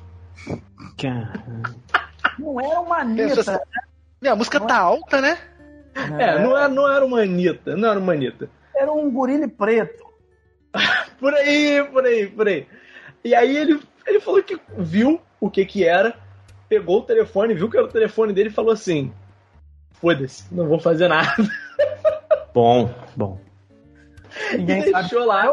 D: Não era uma Anitta.
F: A música tá alta, né?
B: Não era uma Anitta. Não era uma Anitta.
D: Era um gorila preto.
B: Por aí. E aí ele falou que viu o que era, pegou o telefone, viu que era o telefone dele e falou assim: foda-se, não vou fazer nada.
A: Bom.
B: E deixou lá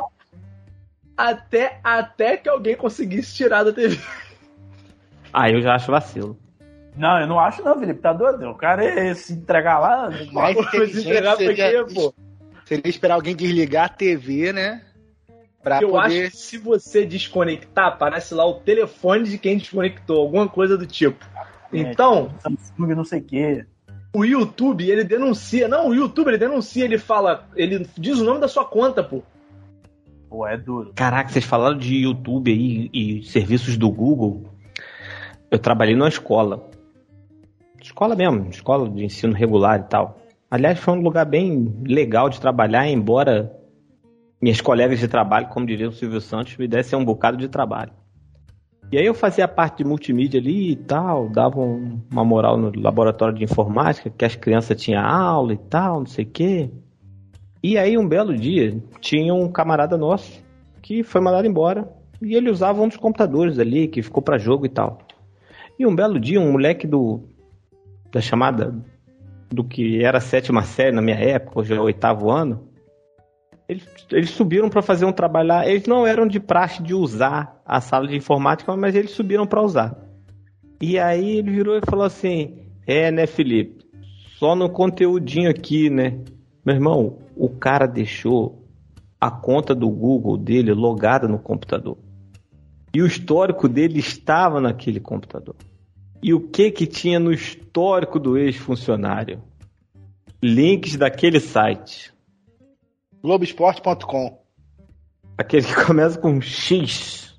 B: até que alguém conseguisse tirar da TV.
A: Eu já acho vacilo.
D: Não, eu não acho não, Felipe, tá doido? O cara ia se entregar lá.
F: Mais inteligente seria esperar alguém desligar a TV, né?
B: Eu acho que se você desconectar, aparece lá o telefone de quem desconectou, alguma coisa do tipo. Então,
D: Samsung não sei o quê.
B: O YouTube, ele denuncia. Não, o YouTube, ele denuncia, ele diz o nome da sua conta, pô.
D: Pô, é duro.
A: Caraca, vocês falaram de YouTube aí e serviços do Google. Eu trabalhei numa escola. Escola mesmo, escola de ensino regular e tal. Aliás, foi um lugar bem legal de trabalhar, embora minhas colegas de trabalho, como diria o Silvio Santos, me dessem um bocado de trabalho. E aí eu fazia parte de multimídia ali e tal, dava uma moral no laboratório de informática, que as crianças tinham aula e tal, não sei o quê. E aí um belo dia, tinha um camarada nosso que foi mandado embora e ele usava um dos computadores ali, que ficou pra jogo e tal. E um belo dia, um moleque da chamada, do que era a 7ª série na minha época, hoje é o 8º ano, eles subiram para fazer um trabalho lá. Eles não eram de praxe de usar a sala de informática, mas eles subiram para usar. E aí ele virou e falou assim: né, Felipe? Só no conteúdinho aqui, né? Meu irmão, o cara deixou a conta do Google dele logada no computador. E o histórico dele estava naquele computador. E o que tinha no histórico do ex-funcionário? Links daquele site.
F: Globoesporte.com.
A: Aquele que começa com X.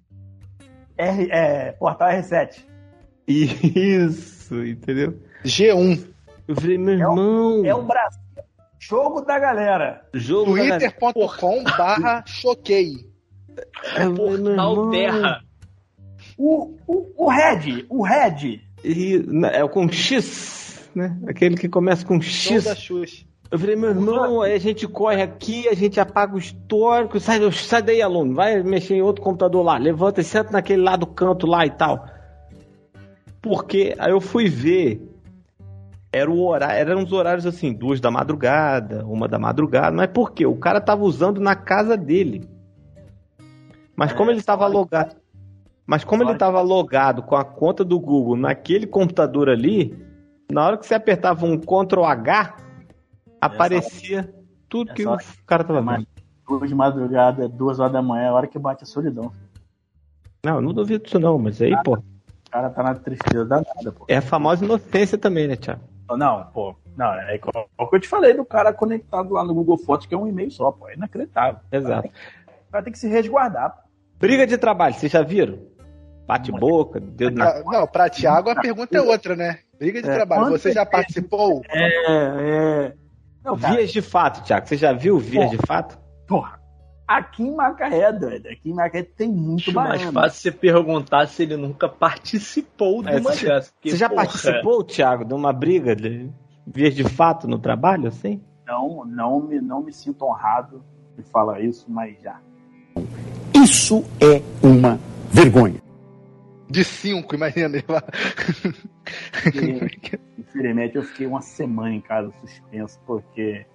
D: Portal R7.
A: Isso, entendeu?
F: G1.
A: Eu falei, meu irmão...
D: É o Brasil. Jogo da galera.
F: Twitter.com/choquei.
B: Portal Terra.
D: O Red.
A: É com X, né? Aquele que começa com X.
F: Da Xuxa.
A: Eu falei, meu irmão, aí a gente corre aqui, a gente apaga o histórico, sai daí, aluno, vai mexer em outro computador lá, levanta e senta naquele lá do canto lá e tal. Porque aí eu fui ver, eram uns horários assim, 2 da madrugada, 1 da madrugada, mas por quê? O cara tava usando na casa dele. Mas como ele estava logado... Mas como ele estava logado com a conta do Google naquele computador ali, na hora que você apertava um Ctrl H, aparecia tudo que o cara estava vendo.
D: 2 de madrugada, 2 horas da manhã, é a hora que bate a solidão.
A: Não duvido disso não, mas aí, pô...
D: O cara tá na tristeza danada, pô.
A: É a famosa inocência também, né, Thiago?
D: Não, pô. Não, é o que eu te falei do cara conectado lá no Google Fotos, que é um e-mail só, pô. É inacreditável.
A: Exato.
D: O cara tem que se resguardar, pô.
A: Briga de trabalho, vocês já viram? Bate-boca, dedo na...
F: Não, pra Thiago a pergunta é outra, né? Briga de trabalho, você já participou?
D: Não, cara,
A: Vias de fato, Thiago, você já viu vias de fato?
D: Porra, aqui em Macaé, doido, aqui em Macaé tem muito baiano.
B: Mais fácil você perguntar se ele nunca participou de uma dessas.
A: Você já participou, Thiago, de uma briga de vias de fato no trabalho, assim?
D: Não me sinto honrado de falar isso, mas já.
J: Isso é uma vergonha.
F: De 5, imagina.
D: Infelizmente, eu fiquei uma semana em casa suspenso, porque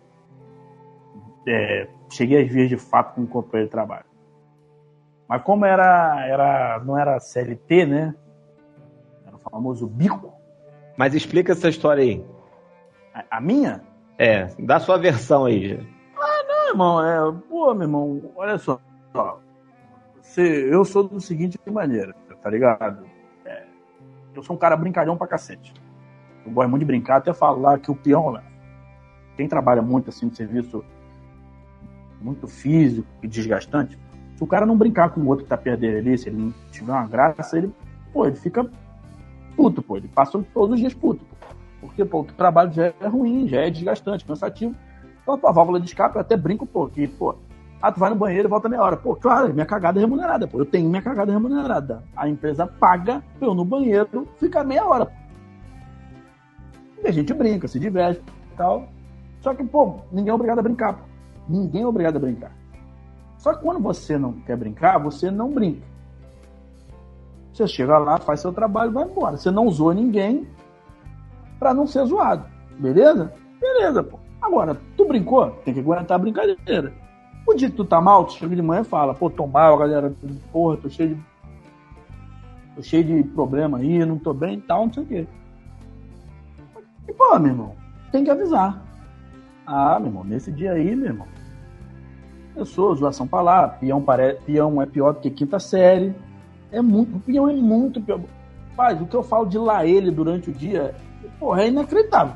D: cheguei às vias de fato com um companheiro de trabalho. Mas como não era CLT, né? Era o famoso bico.
A: Mas explica essa história aí.
D: A minha?
A: Dá sua versão aí.
D: Não, irmão, meu irmão, olha só. Eu sou do seguinte maneira, tá ligado? Eu sou um cara brincalhão pra cacete. Eu gosto muito de brincar, até falo lá que o peão, né, quem trabalha muito assim, de serviço muito físico e desgastante, se o cara não brincar com o outro que tá perto dele ali, se ele não tiver uma graça, ele fica puto, pô. Ele passa todos os dias puto, pô. Porque, pô, o trabalho já é ruim, já é desgastante, cansativo. Então a tua válvula de escape, eu até brinco, pô, que, pô, tu vai no banheiro e volta meia hora. Pô, claro, minha cagada é remunerada, pô. Eu tenho minha cagada remunerada. A empresa paga pra eu no banheiro ficar meia hora. E a gente brinca, se diverte e tal. Só que, pô, ninguém é obrigado a brincar, pô. Ninguém é obrigado a brincar. Só que quando você não quer brincar, você não brinca. Você chega lá, faz seu trabalho e vai embora. Você não zoa ninguém pra não ser zoado. Beleza? Beleza, pô. Agora, tu brincou? Tem que aguentar a brincadeira. O dia que tu tá mal, tu chega de manhã e fala, pô, tô mal, galera, porra, tô cheio de problema aí, não tô bem e tal, não sei o quê. E, pô, meu irmão, tem que avisar. Meu irmão, nesse dia aí, meu irmão, eu sou zoação pra lá, peão é pior do que quinta série. O peão é muito pior. Mas o que eu falo de lá ele durante o dia, porra, é inacreditável.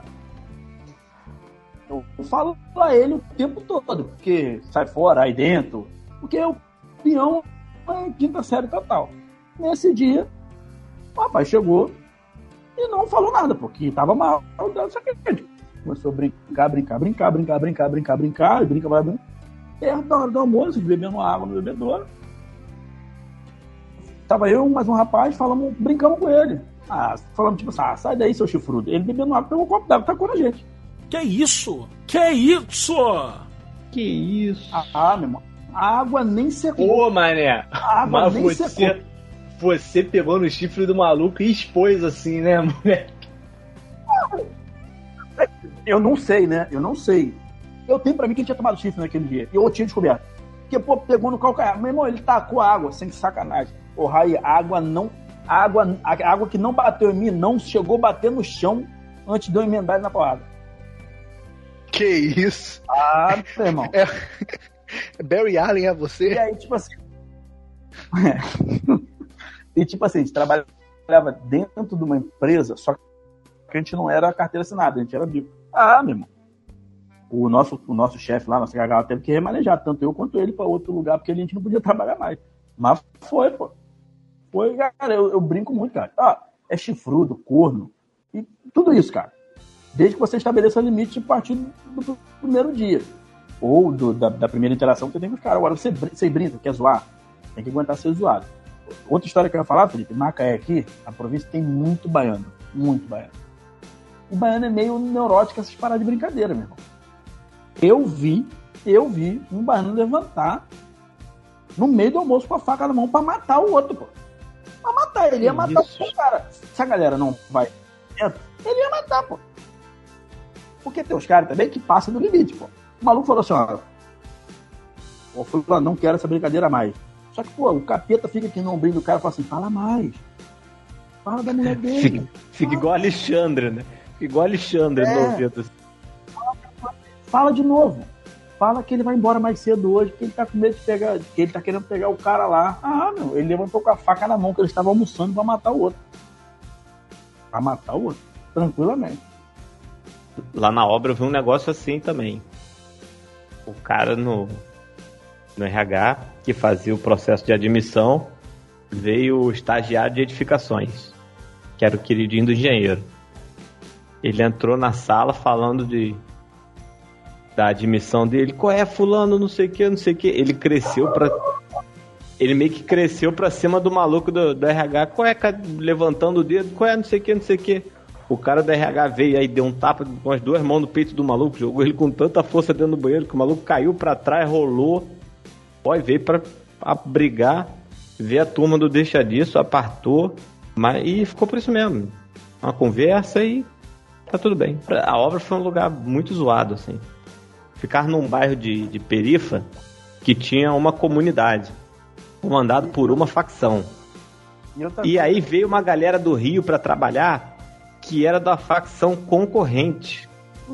D: Eu falo pra ele o tempo todo, porque sai fora, aí dentro, porque o peão é quinta série total. Nesse dia, o rapaz chegou e não falou nada, porque tava mal, começou a brincar, e brinca. Perto da hora do almoço, bebendo água no bebedouro. Tava eu mais um rapaz, brincamos com ele. Falamos tipo assim, sai daí, seu chifrudo. Ele bebendo água, pegou um copo d'água, tacou na gente.
E: Que isso? Que isso?
D: Meu irmão. A água nem secou.
B: Pô, mané.
D: A água nem secou.
B: Você pegou no chifre do maluco e expôs assim, né, moleque?
D: Eu não sei, né? Eu tenho pra mim que ele tinha tomado chifre naquele dia. E eu tinha descoberto. Porque, pô, pegou no calcanhar. Meu irmão, ele tacou a água, sem sacanagem. Porra, aí a água que não bateu em mim não chegou a bater no chão antes de eu emendar ele na porrada.
F: Que isso?
D: Meu irmão.
F: Barry Allen é você?
D: E aí, tipo assim... E tipo assim, a gente trabalhava dentro de uma empresa, só que a gente não era carteira assinada, a gente era bico. Meu irmão. O nosso chefe lá, nossa garganta, teve que remanejar, tanto eu quanto ele, para outro lugar, porque a gente não podia trabalhar mais. Mas foi, pô. Foi, cara, eu brinco muito, cara. É chifrudo, corno, e tudo isso, cara. Desde que você estabeleça limite a partir do primeiro dia. Ou da primeira interação que você tem com os caras. Agora, você brinca, quer zoar, tem que aguentar ser zoado. Outra história que eu ia falar, Felipe, Macaé aqui, a província tem muito baiano. Muito baiano. O baiano é meio neurótico essas paradas de brincadeira, meu irmão. Eu vi um baiano levantar no meio do almoço com a faca na mão pra matar o outro, pô. Pra matar, ele ia matar o cara. Se a galera não vai dentro, ele ia matar, pô. Porque tem os caras também que passam do limite, pô. O maluco falou assim, fulano, não quero essa brincadeira mais. Só que, pô, o capeta fica aqui no ombrinho do cara e fala assim, fala mais. Fala da mulher dele.
A: Fica igual Alexandre, né? Fica igual Alexandre no ouvido.
D: Fala de novo. Fala que ele vai embora mais cedo hoje, porque ele tá com medo de pegar, que ele tá querendo pegar o cara lá. Ah, meu, ele levantou com a faca na mão, que ele estava almoçando pra matar o outro. Pra matar o outro, tranquilamente.
A: Lá na obra eu vi um negócio assim também. O cara no RH, que fazia o processo de admissão, veio o estagiário de edificações, que era o queridinho do engenheiro. Ele entrou na sala falando da admissão dele. Qual é, fulano, não sei o que, não sei o que. Ele meio que cresceu pra cima do maluco do RH. Qual é, levantando o dedo, qual é, não sei o que, não sei o que. O cara do RH veio aí, deu um tapa com as duas mãos no peito do maluco, jogou ele com tanta força dentro do banheiro que o maluco caiu pra trás, rolou. Pô, veio pra brigar, ver a turma do deixa disso, apartou, e ficou por isso mesmo. Uma conversa e tá tudo bem. A obra foi um lugar muito zoado, assim. Ficar num bairro de perifa que tinha uma comunidade comandado por uma facção. E aí veio uma galera do Rio pra trabalhar que era da facção concorrente.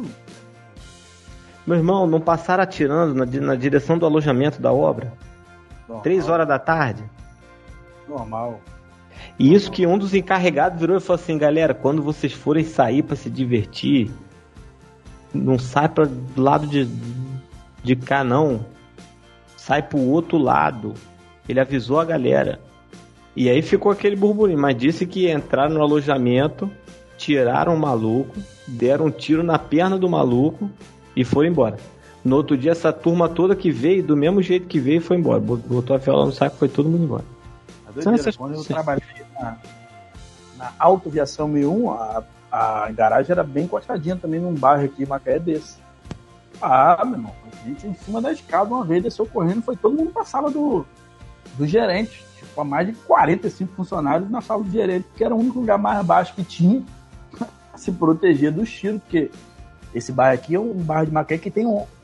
A: Meu irmão, não passaram atirando na direção do alojamento da obra? Normal. 3 horas da tarde?
D: Normal.
A: E isso que um dos encarregados virou e falou assim, galera, quando vocês forem sair pra se divertir, não sai para do lado de cá, não. Sai pro outro lado. Ele avisou a galera. E aí ficou aquele burburinho. Mas disse que entraram no alojamento, tiraram o maluco, deram um tiro na perna do maluco e foram embora. No outro dia, essa turma toda que veio, do mesmo jeito que veio, foi embora. Botou a viola no saco e foi todo mundo embora.
D: Quando eu trabalhei na Autoviação 1001, a garagem era bem encostadinha também num bairro aqui em Macaé desse. Ah, meu irmão, a gente em cima da escada uma vez desceu correndo, foi todo mundo pra sala do gerente. Tipo, mais de 45 funcionários na sala do gerente, que era o único lugar mais baixo que tinha pra se proteger dos tiros, porque esse bairro aqui é um bairro de Macaé que tem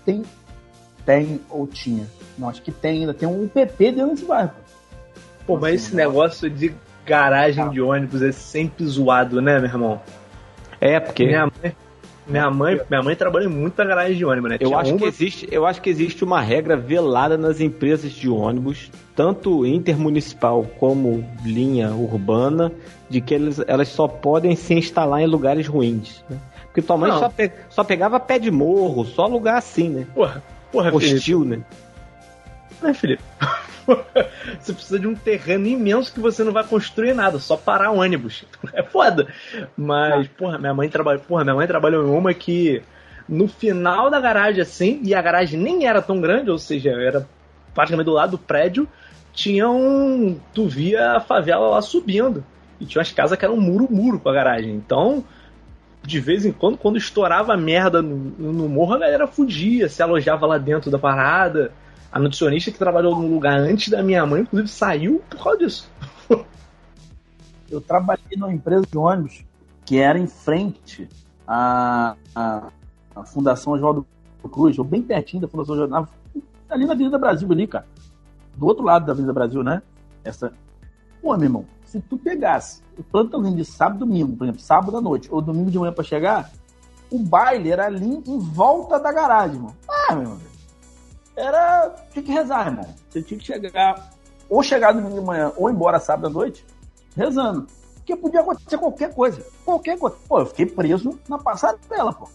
D: ou tinha. Não, acho que tem ainda, tem um UPP dentro desse bairro.
B: Pô, mas esse negócio de garagem de ônibus é sempre zoado, né, meu irmão?
A: É, porque
B: minha mãe trabalha muito na garagem de ônibus, né?
A: Eu acho que existe uma regra velada nas empresas de ônibus, tanto intermunicipal como linha urbana, de que elas só podem se instalar em lugares ruins, né? Porque tua mãe só pegava pé de morro, só lugar assim, né?
B: Porra,
A: hostil,
B: Felipe.
A: Né?
B: Né, Felipe? Você precisa de um terreno imenso que você não vai construir nada, só parar ônibus. É foda. Mas, minha mãe trabalhou em uma que no final da garagem, assim, e a garagem nem era tão grande, ou seja, era praticamente do lado do prédio, tu via a favela lá subindo. E tinha umas casas que eram muro com a garagem. Então, de vez em quando estourava a merda no morro, a galera fugia, se alojava lá dentro da parada. A nutricionista que trabalhou no lugar antes da minha mãe, inclusive, saiu por causa disso.
D: Eu trabalhei numa empresa de ônibus que era em frente à Fundação Oswaldo Cruz, ou bem pertinho da Fundação Oswaldo, ali na Avenida Brasil, ali, cara. Do outro lado da Avenida Brasil, né? Pô, meu irmão, se tu pegasse o plantãozinho de sábado e domingo, por exemplo, sábado à noite ou domingo de manhã pra chegar, o baile era ali em volta da garagem, irmão. Ah, meu irmão. Tinha que rezar, irmão. Você tinha que chegar domingo de manhã ou embora sábado à noite, rezando. Porque podia acontecer qualquer coisa. Pô, eu fiquei preso na passarela, pô.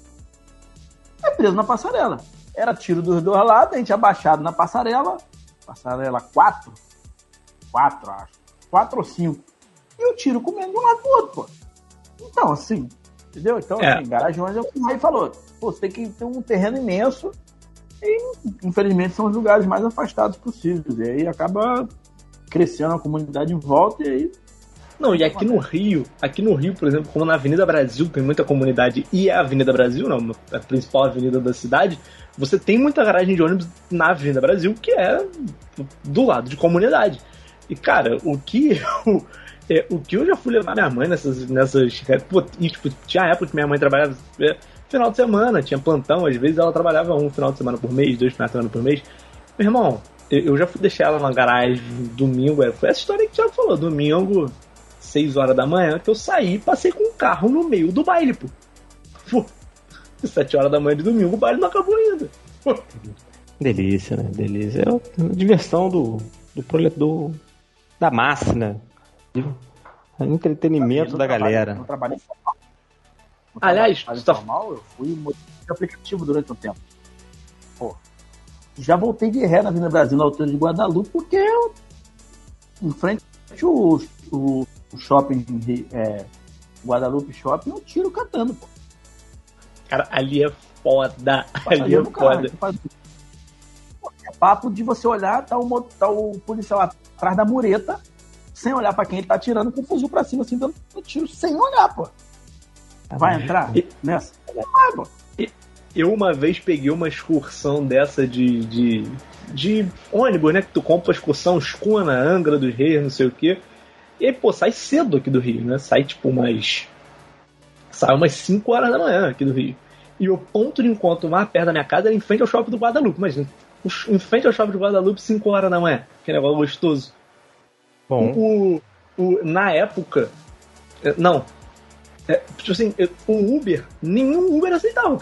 D: Era tiro dos dois lados, a gente abaixado na passarela 4, acho. 4 ou 5. E o tiro comendo de um lado pro outro, pô. Então, assim, entendeu? Então, assim, garagem onde o Rai falou, pô, você tem que ter um terreno imenso. E, infelizmente, são os lugares mais afastados possíveis. E aí acaba crescendo a comunidade em volta e aí...
B: Não, e aqui no Rio, por exemplo, como na Avenida Brasil tem muita comunidade e a Avenida Brasil, não, a principal avenida da cidade, você tem muita garagem de ônibus na Avenida Brasil, que é do lado de comunidade. E, cara, o que eu já fui levar minha mãe nessas pô, e, tipo, tinha época que minha mãe trabalhava final de semana, tinha plantão, às vezes ela trabalhava um final de semana por mês, 2 finais de semana por mês. Meu irmão, eu já fui deixar ela na garagem domingo. Foi essa história que o Thiago falou. Domingo, 6 horas da manhã, que eu saí e passei com o carro no meio do baile, pô. 7 horas da manhã de domingo, o baile não acabou ainda. Pô.
A: Delícia, né? Delícia. É a diversão da massa, né? Entretenimento da galera.
D: No trabalho
B: Aliás,
D: informal, eu fui motorista aplicativo durante um tempo. Pô, já voltei de ré na Avenida Brasil, na altura de Guadalupe, porque eu, em frente o shopping, Guadalupe Shopping, eu tiro catando, pô.
B: Cara, ali é foda. Ali é foda.
D: É papo de você olhar, tá o policial atrás da mureta, sem olhar pra quem ele tá atirando, com o fuzil pra cima, assim, dando tiro, sem olhar, pô. Vai entrar nessa? Vai, pô.
B: Eu uma vez peguei uma excursão dessa de ônibus, né? Que tu compra excursão Escuna, Angra dos Reis, não sei o quê. E aí, pô, sai cedo aqui do Rio, né? Sai umas 5 horas da manhã aqui do Rio. E o ponto de encontro mais perto da minha casa era em frente ao shopping do Guadalupe. Imagina, em frente ao shopping do Guadalupe, 5 horas da manhã. Que negócio gostoso.
A: Bom.
B: Na época... Não. Tipo assim, o Uber, nenhum Uber aceitava.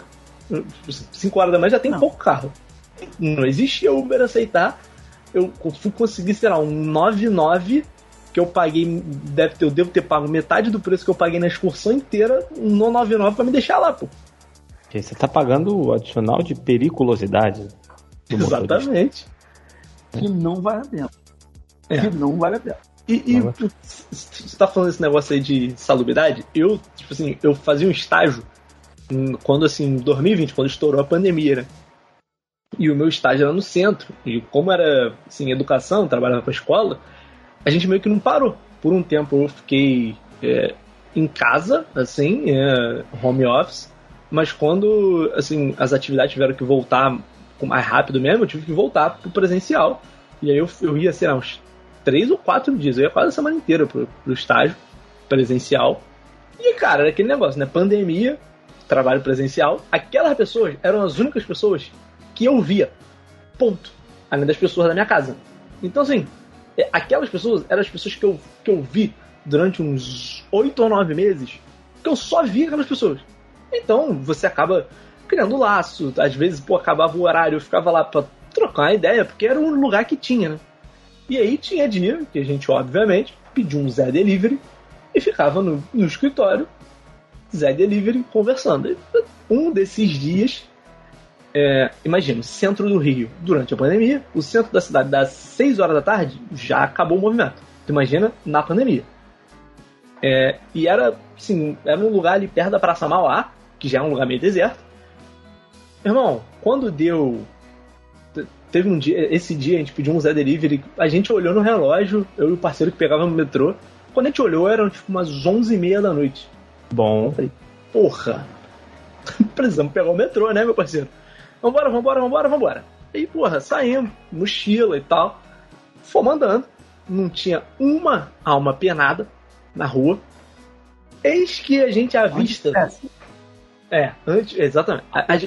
B: 5 horas da manhã já tem pouco carro. Não existia Uber aceitar. Eu fui conseguir, sei lá, um 99 que eu paguei. Eu devo ter pago metade do preço que eu paguei na excursão inteira no 99 pra me deixar lá, pô.
A: Você tá pagando o adicional de periculosidade.
B: Exatamente.
D: Que não vale a pena. Que não vale a pena.
B: E você tá falando desse negócio aí de salubridade? Eu fazia um estágio quando, assim, em 2020, quando estourou a pandemia, né? E o meu estágio era no centro. E como era, assim, educação, trabalhava com a escola, a gente meio que não parou. Por um tempo eu fiquei em casa, assim, home office. Mas quando, assim, as atividades tiveram que voltar mais rápido mesmo, eu tive que voltar pro presencial. E aí eu ia, sei lá, uns 3 ou 4 dias. Eu ia quase a semana inteira pro estágio presencial. E, cara, era aquele negócio, né? Pandemia, trabalho presencial. Aquelas pessoas eram as únicas pessoas que eu via. Ponto. Além das pessoas da minha casa. Então, assim, aquelas pessoas eram as pessoas que eu vi durante uns 8 ou 9 meses, que eu só via aquelas pessoas. Então, você acaba criando laço. Às vezes, acabava o horário, eu ficava lá pra trocar uma ideia, porque era um lugar que tinha, né? E aí tinha dia que a gente, obviamente, pediu um Zé Delivery e ficava no escritório, Zé Delivery, conversando. Um desses dias, imagina, o centro do Rio, durante a pandemia, o centro da cidade, das 6 horas da tarde, já acabou o movimento. Tu imagina, na pandemia. E era, assim, era um lugar ali perto da Praça Mauá, que já é um lugar meio deserto. Irmão, quando deu... Teve um dia, esse dia a gente pediu um Zé Delivery, a gente olhou no relógio, eu e o parceiro que pegava no metrô. Quando a gente olhou, eram tipo umas 11h30 da noite.
A: Bom.
B: Eu falei, porra, precisamos pegar o metrô, né, meu parceiro? Vambora. E, porra, saímos, mochila e tal. Fomos andando, não tinha uma alma penada na rua. Eis que a gente avista... exatamente.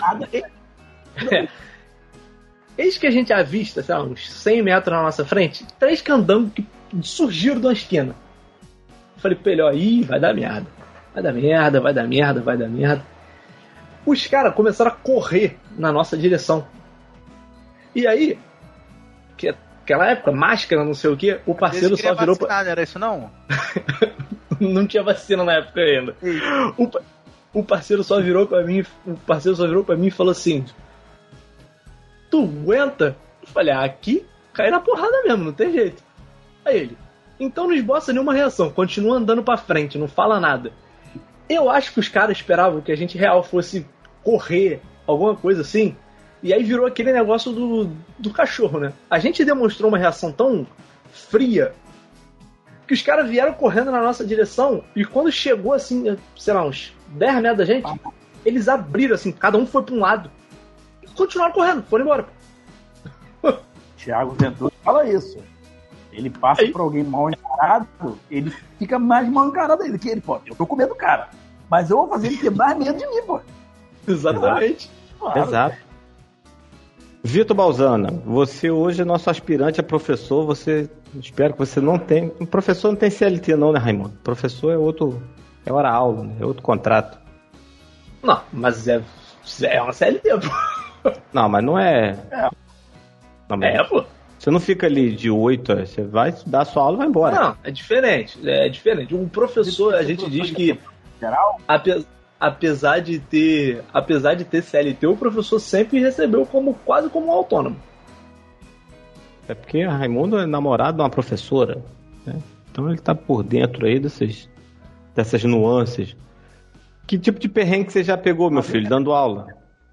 B: Eis que a gente avista, sei lá, uns 100 metros na nossa frente, 3 candangos que surgiram de uma esquina. Eu falei pra ele, ó, vai dar merda. Vai dar merda. Os caras começaram a correr na nossa direção. E aí, que aquela época, máscara, não sei o que, o parceiro só virou
F: pra... Era isso não?
B: Não tinha vacina na época ainda. O parceiro só virou pra mim e falou assim: tu aguenta? Eu falei, aqui cai na porrada mesmo, não tem jeito. Aí ele, então não esboça nenhuma reação, continua andando pra frente, não fala nada. Eu acho que os caras esperavam que a gente real fosse correr, alguma coisa assim, e aí virou aquele negócio do cachorro, né? A gente demonstrou uma reação tão fria que os caras vieram correndo na nossa direção e quando chegou assim, sei lá, uns 10 metros da gente, eles abriram assim, cada um foi pra um lado. Continuaram correndo, foram embora.
D: Thiago Ventura fala isso. Ele passa por alguém mal encarado, ele fica mais mal encarado ainda que ele, pô. Eu tô com medo do cara, mas eu vou fazer ele ter mais medo de mim, pô.
B: Exatamente.
A: Claro. Exato. Vitor Balzana, você hoje é nosso aspirante a professor, espero que você não tenha... Professor não tem CLT não, né, Raimundo? Professor é hora aula, né? É outro contrato.
B: Não, mas é uma CLT, pô.
A: Não, mas não é... Não, mas
B: pô.
A: Você não fica ali de 8, você vai dar sua aula e vai embora.
B: Não, é diferente. Um professor, a gente diz que... Apesar de ter CLT, o professor sempre recebeu quase como um autônomo.
A: É porque a Raimundo é namorado de uma professora, né? Então ele tá por dentro aí dessas nuances. Que tipo de perrengue você já pegou, meu filho, dando aula?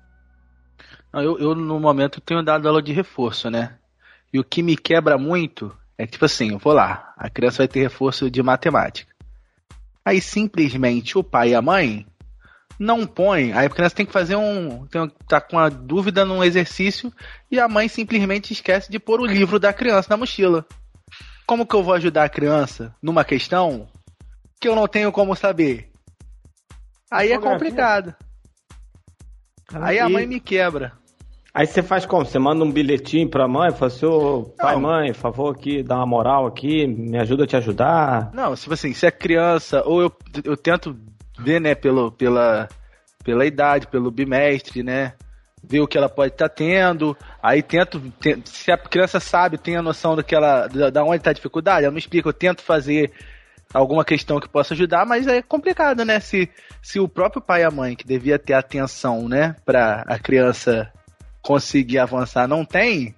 F: Eu no momento tenho dado aula de reforço, né? E o que me quebra muito é tipo assim, eu vou lá, a criança vai ter reforço de matemática. Aí simplesmente o pai e a mãe não põe, aí a criança tem que fazer tá com uma dúvida num exercício e a mãe simplesmente esquece de pôr o livro da criança na mochila. Como que eu vou ajudar a criança numa questão que eu não tenho como saber? Aí é complicado. Aí a mãe me quebra.
A: Aí você faz como? Você manda um bilhetinho pra mãe, fala assim, pai, mãe, por favor aqui, dá uma moral aqui, me ajuda a te ajudar.
F: Não, tipo assim, se é criança, ou eu tento ver, né, pela idade, pelo bimestre, né, ver o que ela pode estar tendo, aí se a criança sabe, tem a noção da onde está a dificuldade, ela me explica, eu tento fazer alguma questão que possa ajudar, mas é complicado, né, se o próprio pai e a mãe, que devia ter atenção, né, para a criança conseguir avançar, não tem,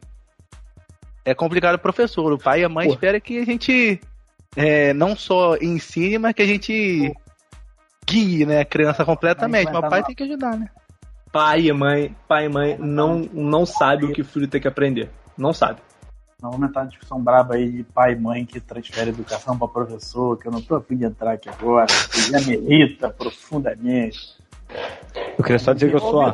F: é complicado o professor, o pai e a mãe esperam que a gente não só ensine, mas que a gente guie, né, a criança completamente, mas o pai tem que ajudar, né?
B: Pai e mãe não sabe o que o filho tem que aprender. Não sabe.
D: Não vamos entrar uma discussão braba aí de pai e mãe que transfere educação para professor, que eu não tô a fim de entrar aqui agora, que já me irrita profundamente.
A: Eu queria só dizer que eu sou...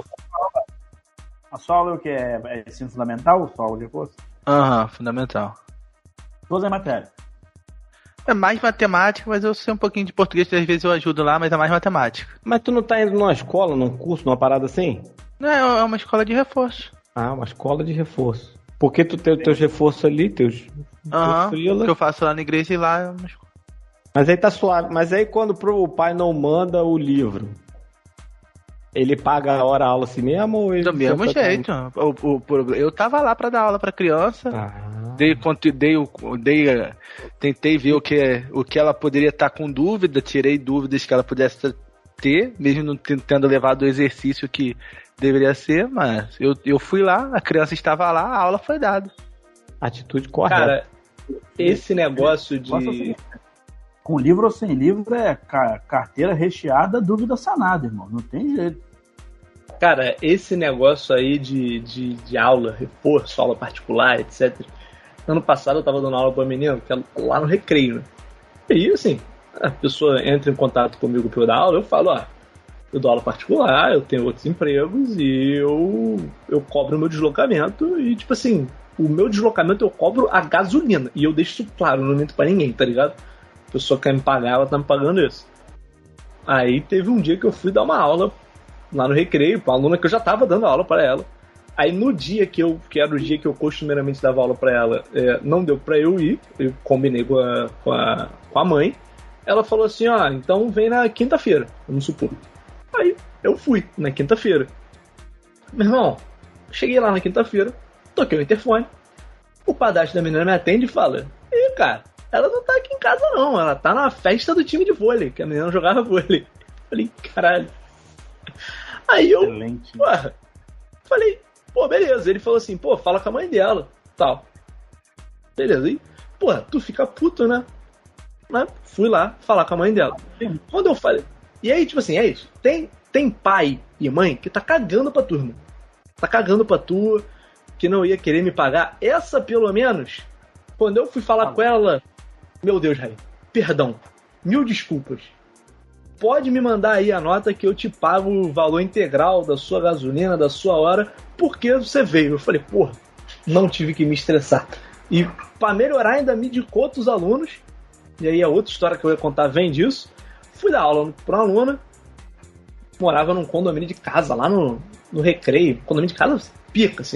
D: A sua aula é o que? É ensino fundamental? Sua aula de reforço?
F: Fundamental.
D: Todas as matérias.
F: É mais matemática, mas eu sei um pouquinho de português, às vezes eu ajudo lá, mas é mais matemática.
A: Mas tu não tá indo numa escola, num curso, numa parada assim?
F: Não, é uma escola de reforço.
A: Ah, uma escola de reforço. Porque tu tem os teus reforços ali, teus freela.
F: Que eu faço lá na igreja e lá é uma escola.
A: Mas aí tá suave. Mas aí quando o pai não manda o livro, ele paga a hora aula assim mesmo? Ou ele
F: do mesmo jeito. Eu tava lá pra dar aula pra criança. Tentei ver o que ela poderia estar com dúvida, tirei dúvidas que ela pudesse ter, mesmo não tendo levado o exercício que deveria ser, mas eu fui lá, a criança estava lá, a aula foi dada.
A: Atitude correta.
B: Cara, esse negócio de...
D: Com livro ou sem livro é carteira recheada, dúvida sanada, irmão. Não tem jeito.
B: Cara, esse negócio aí de aula, reforço, aula particular, etc. Ano passado eu tava dando aula pra uma menina lá no recreio, né? E aí, assim, a pessoa entra em contato comigo pra eu dar aula, eu falo, eu dou aula particular, eu tenho outros empregos e eu cobro o meu deslocamento e, tipo assim, o meu deslocamento eu cobro a gasolina. E eu deixo isso claro, não minto pra ninguém, tá ligado? A pessoa quer me pagar, ela tá me pagando isso. Aí teve um dia que eu fui dar uma aula lá no recreio, pra uma aluna que eu já tava dando aula pra ela. Aí no dia que era o dia que eu costumeiramente dava aula pra ela, não deu pra eu ir, eu combinei com a mãe. Ela falou assim, então vem na quinta-feira, vamos supor. Aí eu fui na quinta-feira. Meu irmão, cheguei lá na quinta-feira, toquei o interfone, o padastro da menina me atende e fala, cara, ela não tá aqui em casa não, ela tá na festa do time de vôlei, que a menina jogava vôlei. Falei, caralho. Aí eu falei, beleza. Ele falou assim, fala com a mãe dela, tal. Beleza, aí, tu fica puto, né? Mas fui lá falar com a mãe dela. Quando eu falei, e aí, tipo assim, é isso. Tem pai e mãe que tá cagando pra turma. Tá cagando pra tu, que não ia querer me pagar. Essa, pelo menos, quando eu fui falar com ela, meu Deus, Raí, perdão, 1000 desculpas. Pode me mandar aí a nota que eu te pago o valor integral da sua gasolina, da sua hora, porque você veio. Eu falei, não tive que me estressar. E pra melhorar ainda me indicou outros alunos, e aí a outra história que eu ia contar vem disso. Fui dar aula pra uma aluna, morava num condomínio de casa, lá no recreio, condomínio de casa pica, assim.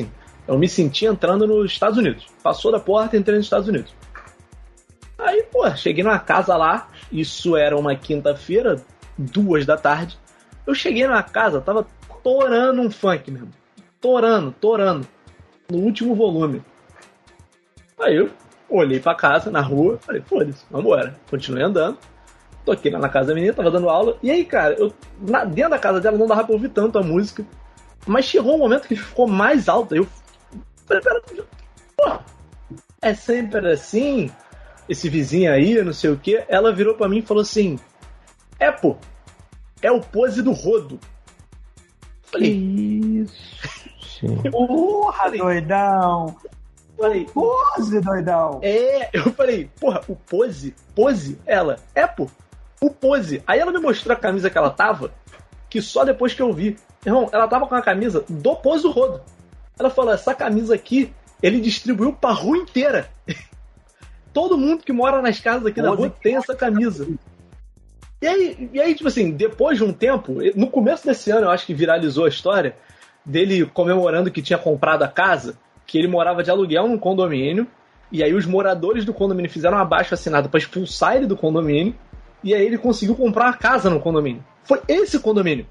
B: Eu me senti entrando nos Estados Unidos. Passou da porta, entrei nos Estados Unidos. Aí, pô, cheguei numa casa lá, isso era uma quinta-feira, 2 da tarde. Eu cheguei numa casa, tava torando um funk mesmo. Torando. No último volume. Aí eu olhei pra casa, na rua, falei, foda-se, vambora. Continuei andando. Toquei lá na casa da menina, tava dando aula. E aí, cara, dentro da casa dela não dava pra ouvir tanto a música. Mas chegou um momento que ficou mais alta. Eu falei, pera, pô, é sempre assim? Esse vizinho aí, não sei o que. Ela virou pra mim e falou assim, pô, é o Pose do Rodo. Falei,
D: isso. Porra, doidão.
B: Falei,
D: Pose, doidão.
B: Eu falei, porra, o Pose? Ela, pô, o Pose. Aí ela me mostrou a camisa que ela tava, que só depois que eu vi. Irmão, ela tava com a camisa do Pose do Rodo. Ela falou, essa camisa aqui, ele distribuiu pra rua inteira. Todo mundo que mora nas casas aqui da rua tem essa camisa. E aí, tipo assim, depois de um tempo, no começo desse ano, eu acho que viralizou a história dele comemorando que tinha comprado a casa, que ele morava de aluguel num condomínio, e aí os moradores do condomínio fizeram um abaixo-assinado pra expulsar ele do condomínio, e aí ele conseguiu comprar uma casa no condomínio. Foi esse condomínio.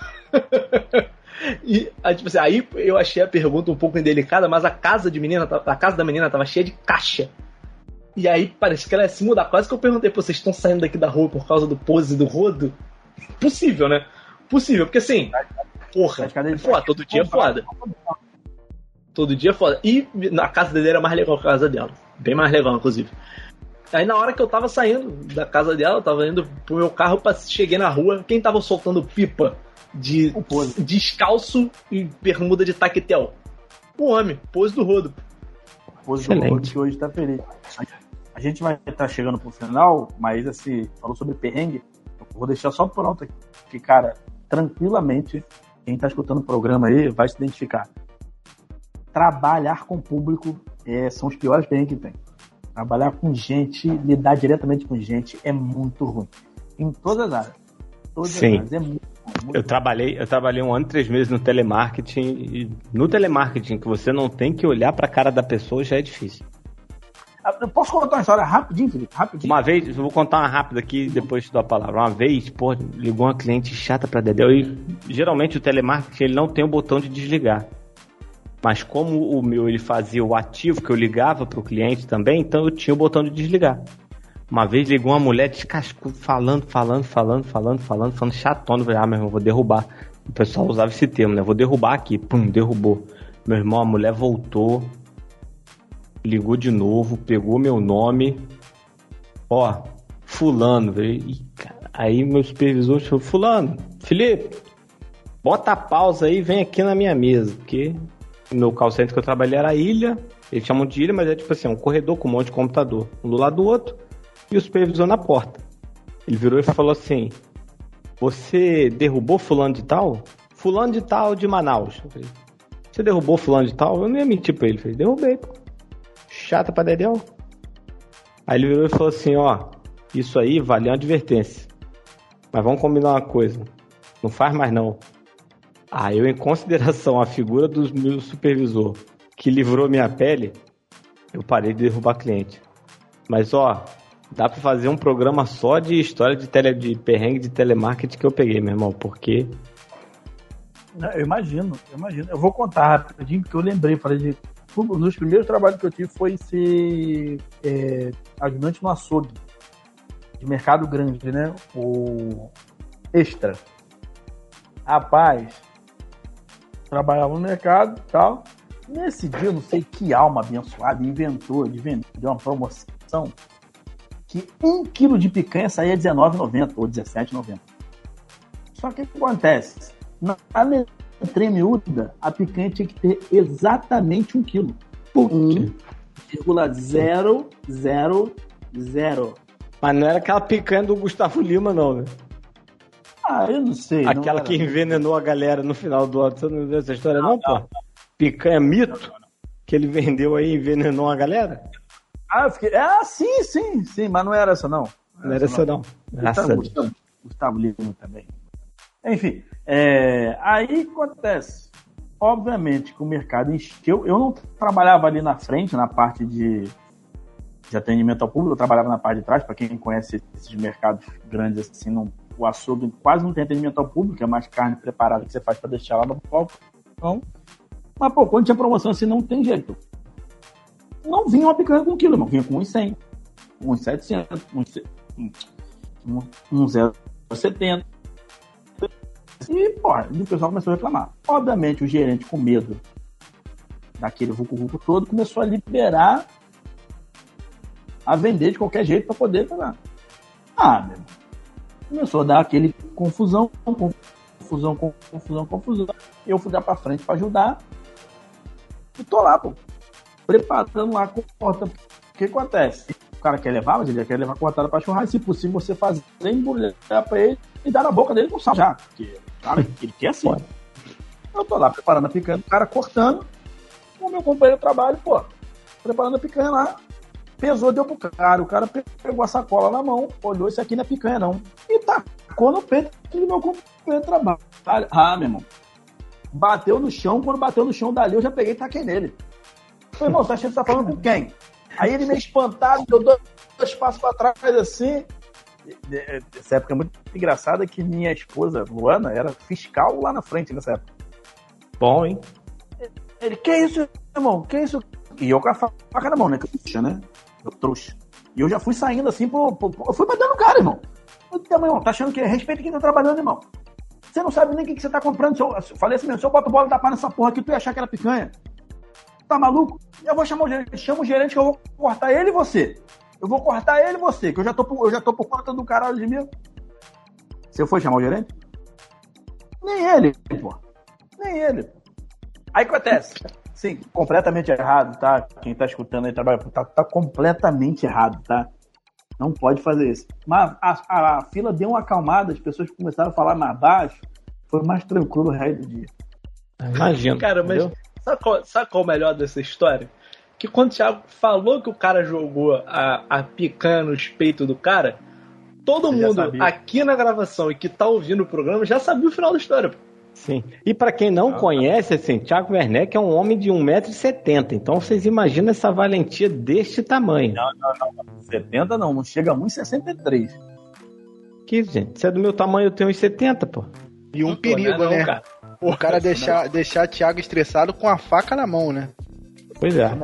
B: E tipo assim, aí eu achei a pergunta um pouco indelicada, mas a casa da menina tava cheia de caixa. E aí parece que ela ia se mudar. Quase que eu perguntei, pô, vocês estão saindo daqui da rua por causa do Pose do Rodo? Possível, né? Possível, porque assim, porra, todo dia é foda. Todo dia é foda. E a casa dele era mais legal que a casa dela. Bem mais legal, inclusive. Aí na hora que eu tava saindo da casa dela, eu tava indo pro meu carro, cheguei na rua, quem tava soltando pipa de descalço e bermuda de taquetel? O homem, Pose do Rodo.
D: Pose do Rodo que hoje tá feliz. A gente vai estar chegando pro final, mas assim, falou sobre perrengue, eu vou deixar só por alto aqui, que cara, tranquilamente, quem tá escutando o programa aí vai se identificar. Trabalhar com público são os piores perrengues que tem. Trabalhar com gente, lidar diretamente com gente é muito ruim. Em todas as áreas.
A: Sim.
D: É muito
A: eu trabalhei 1 ano e 3 meses no telemarketing. E no telemarketing, que você não tem que olhar pra cara da pessoa, já é difícil.
D: Eu posso contar uma história rapidinho, Felipe? Rapidinho.
A: Uma vez, eu vou contar uma rápida aqui, depois te dou a palavra. Uma vez, pô, ligou uma cliente chata pra Dedéu e geralmente o telemarketing ele não tem o botão de desligar. Mas como o meu ele fazia o ativo, que eu ligava pro cliente também, então eu tinha o botão de desligar. Uma vez ligou uma mulher descascou, falando, chatona. Eu falei, meu irmão, vou derrubar. O pessoal usava esse termo, né? Vou derrubar aqui. Pum, derrubou. Meu irmão, a mulher voltou, ligou de novo, pegou meu nome. Ó, fulano, velho. Aí meu supervisor falou, fulano, Felipe, bota a pausa aí e vem aqui na minha mesa. Porque no call center que eu trabalhei era ilha. Eles chamam de ilha, mas é tipo assim, um corredor com um monte de computador. Um do lado do outro. E o supervisor na porta. Ele virou e falou assim, você derrubou fulano de tal? Fulano de tal de Manaus. Eu falei, você derrubou fulano de tal? Eu não ia mentir pra ele. Eu falei, derrubei, pô. Chata pra dedéu. Aí ele virou e falou assim, ó, isso aí vale uma advertência. Mas vamos combinar uma coisa. Não faz mais não. Aí eu, em consideração a figura do meu supervisor, que livrou minha pele, eu parei de derrubar cliente. Mas ó, dá pra fazer um programa só de história de perrengue de telemarketing que eu peguei, meu irmão, porque...
D: Eu imagino. Eu vou contar rapidinho, porque eu lembrei, falei um dos primeiros trabalhos que eu tive foi ser ajudante no açougue, de mercado grande, né? O Extra. Rapaz, trabalhava no mercado e tal. Nesse dia, eu não sei que alma abençoada inventou de vender uma promoção que 1 quilo de picanha saía R$19,90 ou R$17,90. Só que o que acontece? Na letra miúda, a picanha tinha que ter exatamente 1 quilo. 1,000.
A: Mas não era aquela picanha do Gustavo Lima, não, né?
D: Eu não sei.
A: Aquela que envenenou a galera no final do ano. Você não viu essa história, não, pô? Picanha mito? Que ele vendeu aí e envenenou a galera?
D: Eu fiquei... sim, mas não era essa, não.
A: Não era essa, não.
D: Gustavo Lima também. Enfim, aí acontece. Obviamente que o mercado encheu. Eu não trabalhava ali na frente, na parte de atendimento ao público, eu trabalhava na parte de trás. Para quem conhece esses mercados grandes assim, o açougue quase não tem atendimento ao público, é mais carne preparada que você faz para deixar lá no palco. Então, mas, pô, quando tinha promoção assim, não tem jeito. Não vinha uma picanha com 1 quilo, irmão. Vinha com uns 100, uns 700, uns 0,70. E, porra, o pessoal começou a reclamar. Obviamente, o gerente, com medo daquele vucu-vucu todo, começou a liberar a vender de qualquer jeito para poder pagar. Meu irmão. Começou a dar aquele confusão. Eu fui dar pra frente pra ajudar. E tô lá, pô. Preparando lá com corta. O que acontece? O cara quer levar, mas ele quer levar cortada pra churrasco. Se possível, você fazer, embrulhar pra ele e dar na boca dele com sal já. Porque, cara, ele quer assim. Eu tô lá preparando a picanha, o cara cortando. O meu companheiro de trabalho, pô, preparando a picanha lá. Pesou, deu pro cara. O cara pegou a sacola na mão, olhou, isso aqui não é picanha, não. E tacou no peito do meu companheiro de trabalho. Meu irmão. Bateu no chão, quando bateu no chão dali, eu já peguei e taquei nele. Falei, irmão, você acha que você tá falando com quem? Aí ele meio espantado, deu 2 passos pra trás, assim. Essa época é muito engraçada que minha esposa, Luana, era fiscal lá na frente nessa época.
A: Bom, hein?
D: Ele, que isso, irmão? Que isso? E eu com a faca na mão, né? Que eu, né? Eu trouxe. E eu já fui saindo assim, eu fui batendo no cara, irmão. Eu, irmão, tá achando que respeita quem tá trabalhando, irmão? Você não sabe nem o que você tá comprando. Eu falei assim mesmo, se eu boto bola da pá nessa porra aqui, tu ia achar que era picanha. Tá maluco? Eu vou chamar o gerente. Chama o gerente que eu vou cortar ele e você. Eu vou cortar ele e você, que eu já tô por conta do caralho de mim. Você foi chamar o gerente? Nem ele, pô. Nem ele. Aí acontece. Sim, completamente errado, tá? Quem tá escutando aí trabalha, tá completamente errado, tá? Não pode fazer isso. Mas a fila deu uma acalmada, as pessoas começaram a falar mais baixo, foi mais tranquilo o resto do dia.
A: Imagino.
B: Cara, mas sabe qual é o melhor dessa história? Que quando o Thiago falou que o cara jogou a picanha nos peitos do cara, todo mundo aqui na gravação e que tá ouvindo o programa já sabia o final da história.
A: Sim. E pra quem não conhece, assim, Thiago Werneck é um homem de 1,70 m. Então vocês imaginam essa valentia deste tamanho.
D: Não. 70 não chega a 1,63 m.
A: Que, gente? Se é do meu tamanho, eu tenho 1,70 m, pô.
F: E um perigo, né? Cara. O cara deixar Thiago estressado com a faca na mão, né?
A: Pois é.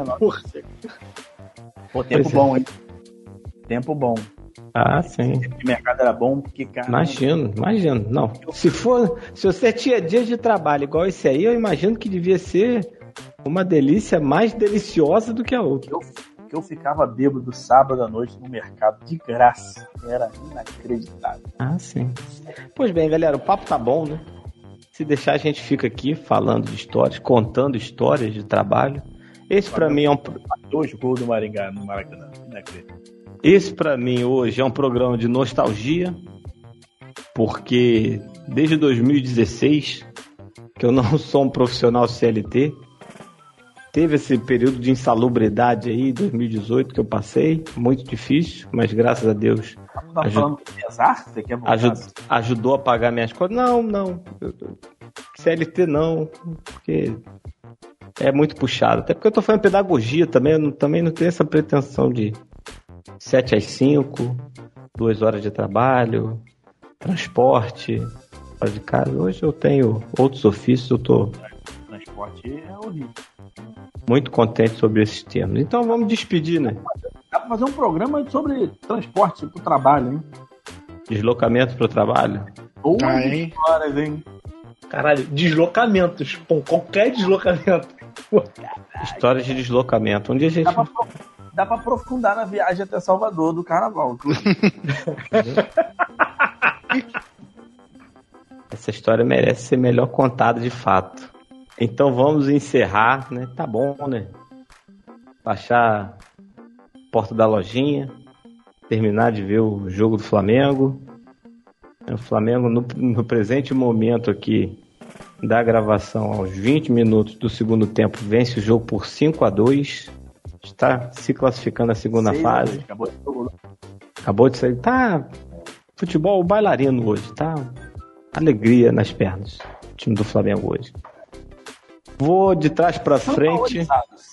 D: Pô, tempo bom, hein? Tempo bom.
A: Ah, sim.
D: O mercado era bom, porque, cara...
A: Imagino. Não. Se você tinha dias de trabalho igual esse aí, eu imagino que devia ser uma delícia mais deliciosa do que a outra.
D: Eu ficava bêbado sábado à noite no mercado, de graça. Era inacreditável.
A: Ah, sim. Pois bem, galera, o papo tá bom, né? Se deixar, a gente fica aqui falando de histórias, contando histórias de trabalho. Esse pra mim é um...
D: Hoje o gol do Maringá no Maracanã.
A: Esse pra mim hoje é um programa de nostalgia, porque desde 2016, que eu não sou um profissional CLT, teve esse período de insalubridade aí, 2018, que eu passei, muito difícil, mas graças a Deus ajudou a pagar minhas contas. Não, CLT não, porque é muito puxado, até porque eu tô fazendo pedagogia também, eu também não tenho essa pretensão de 7 às 5, 2 horas de trabalho, transporte, fora de casa. Hoje eu tenho outros ofícios, eu tô...
D: Transporte é horrível.
A: Muito contente sobre esses termos. Então vamos despedir, né?
D: Dá pra fazer um programa sobre transporte pro trabalho, hein?
A: Deslocamento pro trabalho?
D: Hein? Horas, hein?
B: Caralho, deslocamentos. Pô, qualquer deslocamento.
A: Histórias de deslocamento. Onde a gente...
D: Dá pra aprofundar na viagem até Salvador do Carnaval.
A: Essa história merece ser melhor contada de fato. Então vamos encerrar, né? Tá bom, né? Baixar a porta da lojinha, terminar de ver o jogo do Flamengo. O Flamengo, no presente momento aqui da gravação, aos 20 minutos do segundo tempo, vence o jogo por 5-2. Está se classificando na segunda fase. Acabou de sair. Tá futebol bailarino hoje, tá? Alegria nas pernas. O time do Flamengo hoje. Vou de trás pra frente.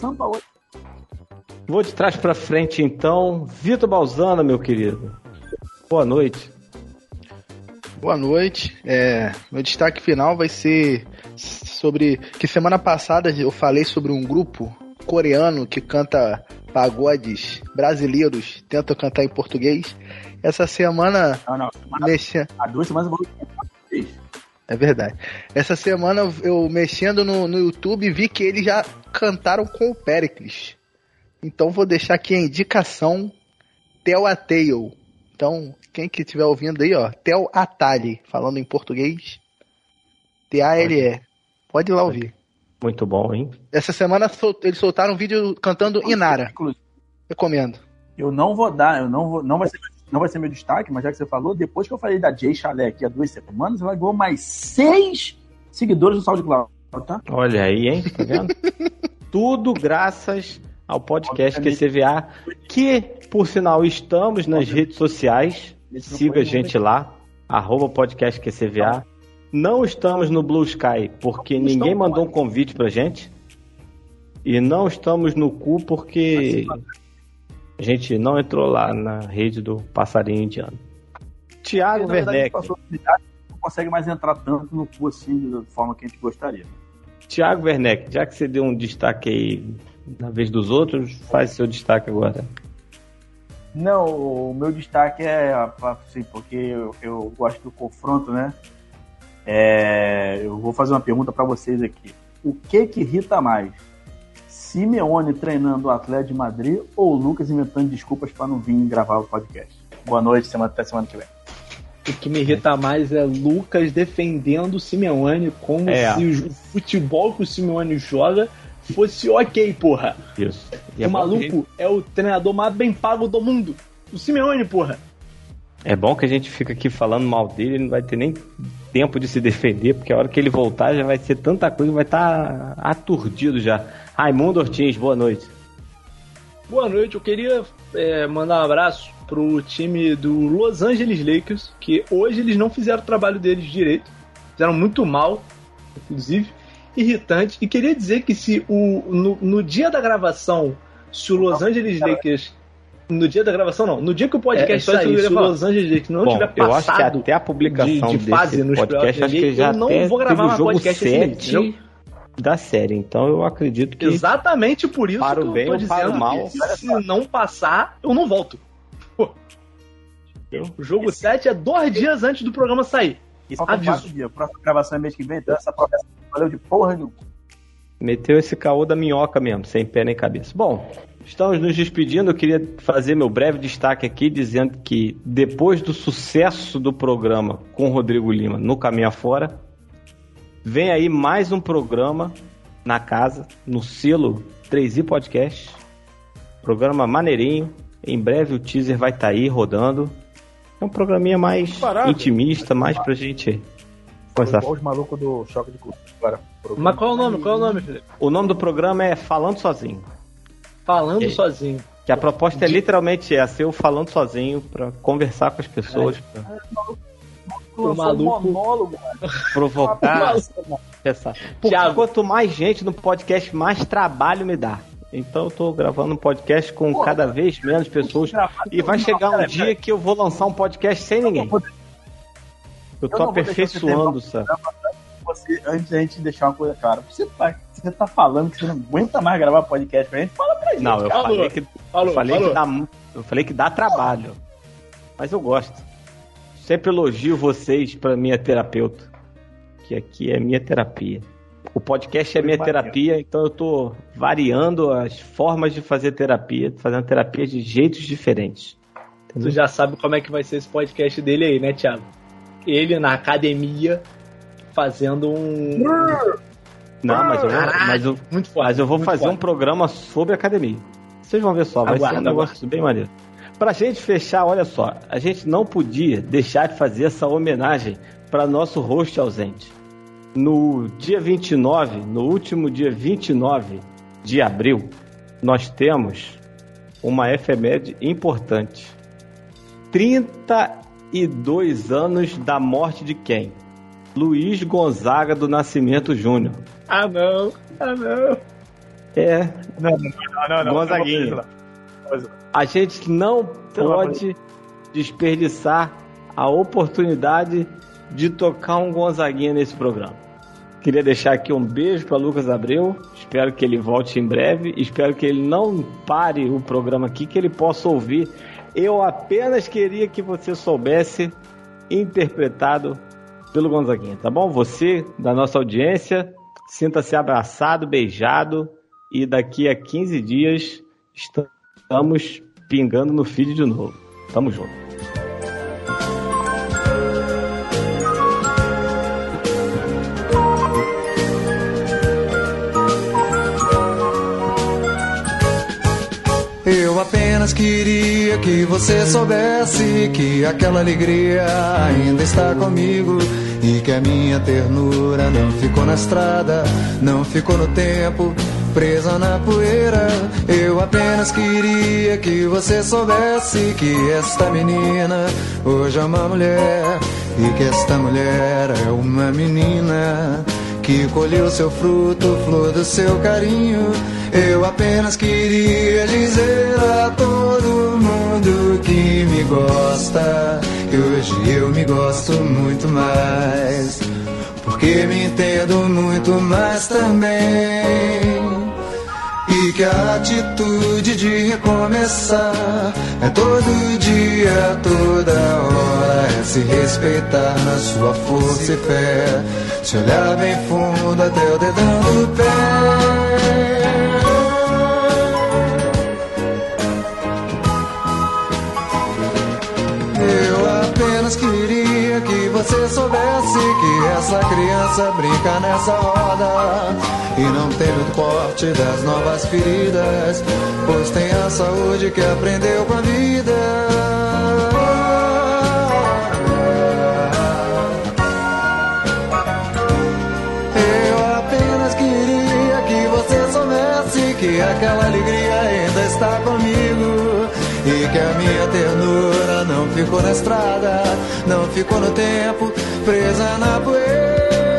A: Vou de trás pra frente, então. Vitor Balzana, meu querido. Boa noite.
F: Boa noite. Meu destaque final vai ser sobre que semana passada eu falei sobre um grupo coreano que canta pagodes brasileiros, tenta cantar em português. Essa semana...
D: Não. Há 2 semanas eu vou cantar em português.
F: É verdade. Essa semana eu mexendo no YouTube vi que eles já cantaram com o Péricles. Então vou deixar aqui a indicação Tell a Tale. Então, quem que estiver ouvindo aí, ó, Tell a Tale, falando em português, T-A-L-E. Pode ir lá ouvir.
A: Muito bom, hein?
F: Essa semana eles soltaram um vídeo cantando Inara. Recomendo.
D: Eu não vou dar, não vai ser meu destaque, mas já que você falou, depois que eu falei da Jay Chalé aqui há 2 semanas, ela ganhou mais 6 seguidores no SoundCloud, tá?
A: Olha aí, hein? Tá vendo? Tudo graças ao podcast QCVA, que, por sinal, estamos nas redes sociais. Siga a gente lá, @podcast QCVA. Não estamos no Blue Sky, porque ninguém mandou um convite pra gente. E não estamos no cu, porque a gente não entrou lá na rede do passarinho indiano. Thiago Werneck.
D: Não consegue mais entrar tanto no cu assim, da forma que a gente gostaria.
A: Thiago Werneck, já que você deu um destaque aí na vez dos outros, faz seu destaque agora.
D: Não, o meu destaque é assim, porque eu gosto do confronto, né? Eu vou fazer uma pergunta para vocês aqui. O que irrita mais? Simeone treinando o Atlético de Madrid ou o Lucas inventando desculpas para não vir gravar o podcast? Boa noite, até semana que vem.
B: O que me irrita mais é Lucas defendendo o Simeone como se o futebol que o Simeone joga fosse ok, porra.
A: Isso.
B: O maluco é o treinador mais bem pago do mundo. O Simeone, porra.
A: É bom que a gente fica aqui falando mal dele, ele não vai ter nem tempo de se defender, porque a hora que ele voltar já vai ser tanta coisa, vai estar aturdido já. Raimundo Ortiz, boa noite.
B: Boa noite, eu queria mandar um abraço pro time do Los Angeles Lakers, que hoje eles não fizeram o trabalho deles direito, fizeram muito mal, inclusive, irritante, e queria dizer que se no dia da gravação, se o Los Angeles Lakers... No dia da gravação, não. No dia que o podcast sair, se o Los Angeles Lakers não tiver passado
A: eu acho que até a publicação
B: de fase
A: desse podcast, acho que já
B: eu não vou gravar mais podcast
A: 7 da série. Então eu acredito que...
B: Exatamente por isso
A: para
B: que
A: o bem
B: eu tô
A: ou para o
B: dizendo
A: mal,
B: que se não passar, eu não volto. Pô. O jogo 7 é 2 dias antes do programa sair.
D: Aviso. 4 dias. A próxima gravação é mês que vem, então essa promessa valeu de porra nenhuma.
A: Meteu esse caô da minhoca mesmo, sem pé nem cabeça. Bom, estamos nos despedindo. Eu queria fazer meu breve destaque aqui, dizendo que depois do sucesso do programa com o Rodrigo Lima no Caminho Afora, vem aí mais um programa na casa, no selo 3i Podcast. Programa maneirinho. Em breve o teaser vai estar aí rodando. É um programinha mais intimista, mais pra gente...
D: Igual os malucos do Choque de Cultura. Agora,
B: mas qual é o nome, Felipe?
A: O nome do programa é Falando Sozinho.
B: Falando Sozinho.
A: Que a proposta é literalmente essa, eu falando sozinho pra conversar com as pessoas.
B: O maluco
A: provocar. Pensar. Porque quanto mais gente no podcast, mais trabalho me dá. Então eu tô gravando um podcast com cada vez menos pessoas. E vai chegar um dia que eu vou lançar um podcast sem ninguém. Eu tô aperfeiçoando, sabe?
D: Antes da gente deixar uma coisa clara, você tá falando que você não aguenta mais gravar podcast pra gente? Fala pra gente.
A: Não, eu falei que dá trabalho. Mas eu gosto. Sempre elogio vocês pra minha terapeuta. Que aqui é minha terapia. O podcast é minha terapia, então eu tô variando as formas de fazer terapia, fazendo terapia de jeitos diferentes.
B: Entendeu? Tu já sabe como é que vai ser esse podcast dele aí, né, Thiago? Ele na academia fazendo um...
A: Não, mas eu vou fazer um programa sobre academia. Vocês vão ver só, vai ser um negócio bem maneiro. Pra gente fechar, olha só, a gente não podia deixar de fazer essa homenagem para nosso host ausente. No dia 29, no último dia 29 de abril, nós temos uma efeméride importante. 32 anos da morte de quem? Luiz Gonzaga do Nascimento Júnior.
B: Ah, não.
A: É.
D: Não.
A: Gonzaguinha. A gente não pode desperdiçar a oportunidade de tocar um Gonzaguinha nesse programa. Queria deixar aqui um beijo para Lucas Abreu. Espero que ele volte em breve. Espero que ele não pare o programa aqui, que ele possa ouvir. Eu apenas queria que você soubesse, interpretado pelo Gonzaguinha, tá bom? Você, da nossa audiência, sinta-se abraçado, beijado, e daqui a 15 dias estamos pingando no feed de novo. Tamo junto.
K: Eu apenas queria que você soubesse que aquela alegria ainda está comigo e que a minha ternura não ficou na estrada, não ficou no tempo, presa na poeira. Eu apenas queria que você soubesse que esta menina hoje é uma mulher e que esta mulher é uma menina que colheu seu fruto, flor do seu carinho. Eu apenas queria dizer a todo mundo que me gosta, que hoje eu me gosto muito mais, porque me entendo muito mais também. E que a atitude de recomeçar é todo dia, toda hora, é se respeitar na sua força e fé, se olhar bem fundo até o dedão do pé. Queria que você soubesse que essa criança brinca nessa roda e não tem o corte das novas feridas, pois tem a saúde que aprendeu com a vida. Eu apenas queria que você soubesse que aquela alegria ainda está comigo e que a minha ternura não ficou na estrada, não ficou no tempo, presa na poeira.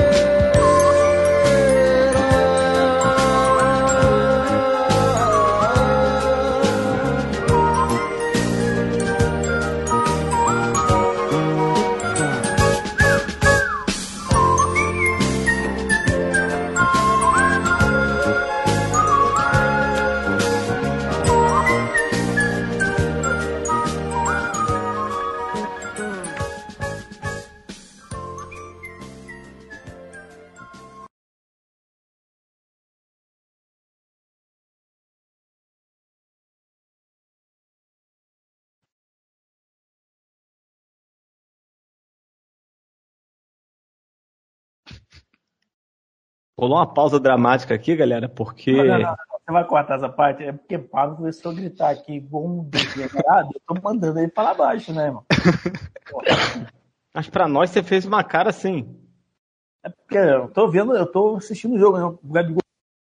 A: Rolou uma pausa dramática aqui, galera, porque...
D: Não. Você vai cortar essa parte? É porque Pablo começou a gritar aqui, bom degenerado, eu tô mandando ele falar baixo, né, irmão?
A: Mas pra nós você fez uma cara assim.
D: É porque eu tô assistindo o jogo, né? O Gabigol.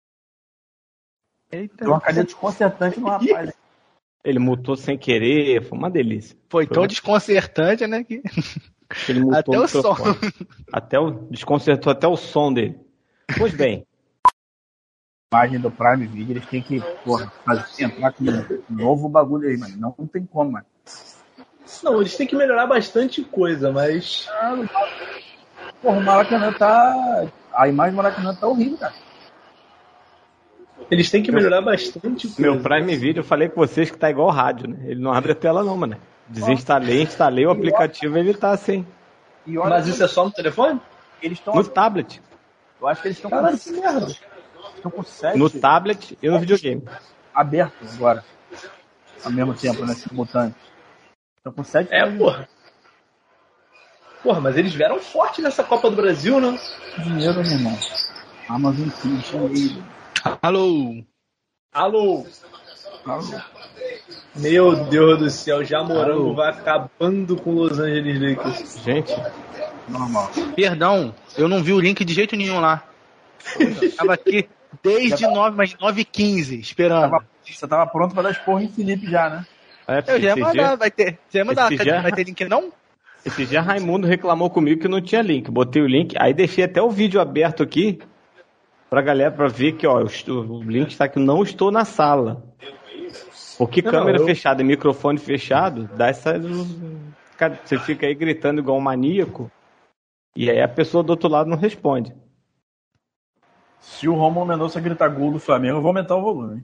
D: Tem uma cadeia desconcertante no rapaz.
A: Ele mutou sem querer, foi uma delícia.
F: Foi tão desconcertante, né? Que...
A: Ele mutou
F: até o som.
A: Desconcertou até o som dele. Pois bem.
D: A imagem do Prime Video, eles têm que, entrar com um novo bagulho aí, mano. Não tem como, mano.
B: Não, eles têm que melhorar bastante coisa, mas...
D: Porra, o Maracanã tá... A imagem do Maracanã tá horrível, cara.
B: Eles têm que melhorar bastante coisa.
A: Meu Prime Video, eu falei com vocês que tá igual rádio, né? Ele não abre a tela não, mano. Instalei o aplicativo, ele tá assim.
B: Mas isso é só no telefone?
D: Eles estão
A: no tablet.
D: Eu acho que eles estão
B: com... que merda.
D: Estão com 7.
A: No tablet e no videogame.
D: Aberto agora. Ao mesmo tempo, né? Simultâneo. Estão com 7.
B: Porra. Porra, mas eles vieram forte nessa Copa do Brasil, né?
D: Dinheiro, meu irmão. Amazon Prime.
B: Alô. Meu Deus do céu, já Morango vai acabando com Los Angeles Lakers.
A: Gente,
D: normal.
F: Perdão, eu não vi o link de jeito nenhum lá. Eu tava aqui desde 9h15 esperando.
D: Você tava pronto pra dar esporro em Felipe já, né?
F: Eu já ia mandar, vai ter link não?
A: Esse dia Raimundo reclamou comigo que não tinha link. Botei o link, aí deixei até o vídeo aberto aqui pra galera pra ver que, ó, o link está aqui, não estou na sala. Porque câmera fechada e microfone fechado, dá essas... Você fica aí gritando igual um maníaco, e aí a pessoa do outro lado não responde.
D: Se o Romulo Mendonça gritar gol do Flamengo, eu vou aumentar o volume.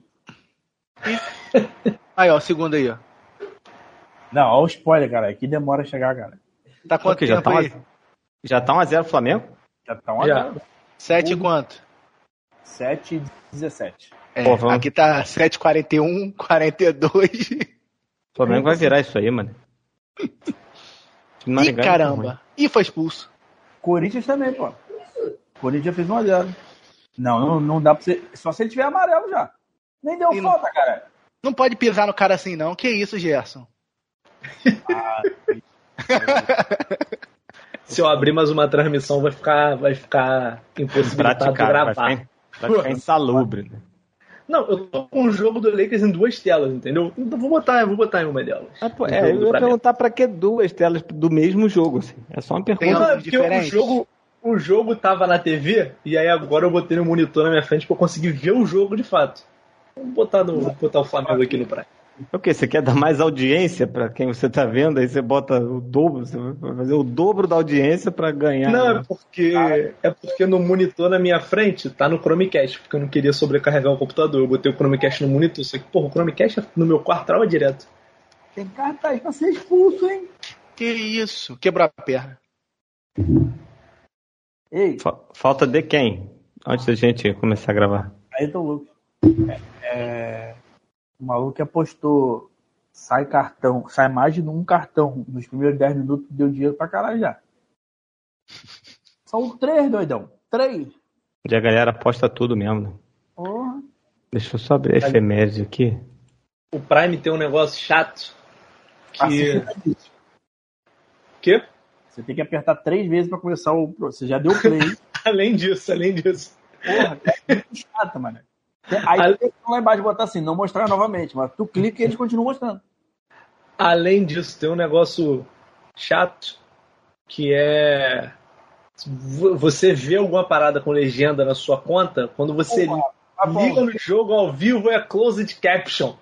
F: Aí, ó, segundo aí, ó.
D: Não, ó o spoiler, cara. Aqui demora a chegar, cara.
F: Tá quanto tempo aí?
A: Já tá 1x0 Flamengo?
D: Já tá 1x0.
F: 7 quanto?
D: 7-17.
F: Pô, aqui tá 7-41, 42.
A: O Flamengo vai virar isso aí, mano.
F: Ih, caramba. Ih, foi expulso.
D: Corinthians também, pô. Corinthians fez 1x0. Não dá pra você... Só se ele tiver amarelo já. Nem deu falta, cara.
F: Não pode pisar no cara assim, não. Que isso, Gerson?
B: Se eu abrir mais uma transmissão, vai ficar impossibilitado de gravar.
A: Vai ficar insalubre.
B: Não, eu tô com o jogo do Lakers em 2 telas, entendeu? Então vou botar em uma delas.
A: Eu ia perguntar pra que 2 telas do mesmo jogo, assim. É só uma pergunta
B: diferente. O jogo tava na TV, e aí agora eu botei no monitor na minha frente pra eu conseguir ver o jogo de fato. Vamos botar o Flamengo aqui no Prime.
A: O quê? Você quer dar mais audiência pra quem você tá vendo? Aí você bota o dobro, você vai fazer o dobro da audiência pra ganhar.
B: Não, é porque no monitor na minha frente tá no Chromecast, porque eu não queria sobrecarregar o computador. Eu botei o Chromecast no monitor, só que, porra, o Chromecast no meu quarto trava direto.
D: Tem cartaz pra ser expulso, hein?
F: Que isso? Quebrou a perna.
D: Ei.
A: Falta de quem? Antes da gente começar a gravar.
D: Aí tô louco. O maluco que apostou sai mais de um cartão nos primeiros 10 minutos, deu dinheiro pra caralho já. São 3, doidão. 3.
A: E a galera aposta tudo mesmo, né?
D: Porra.
A: Deixa eu só abrir a efeméride aqui.
B: O Prime tem um negócio chato que... Quê?
D: Você tem que apertar 3 vezes pra começar o... Você já deu play.
B: além disso.
D: Porra, é muito chato, mano. Aí tem que lá embaixo botar assim, não mostrar novamente, mas tu clica e eles continuam mostrando.
B: Além disso, tem um negócio chato que é você vê alguma parada com legenda na sua conta, quando você liga no jogo ao vivo é closed caption.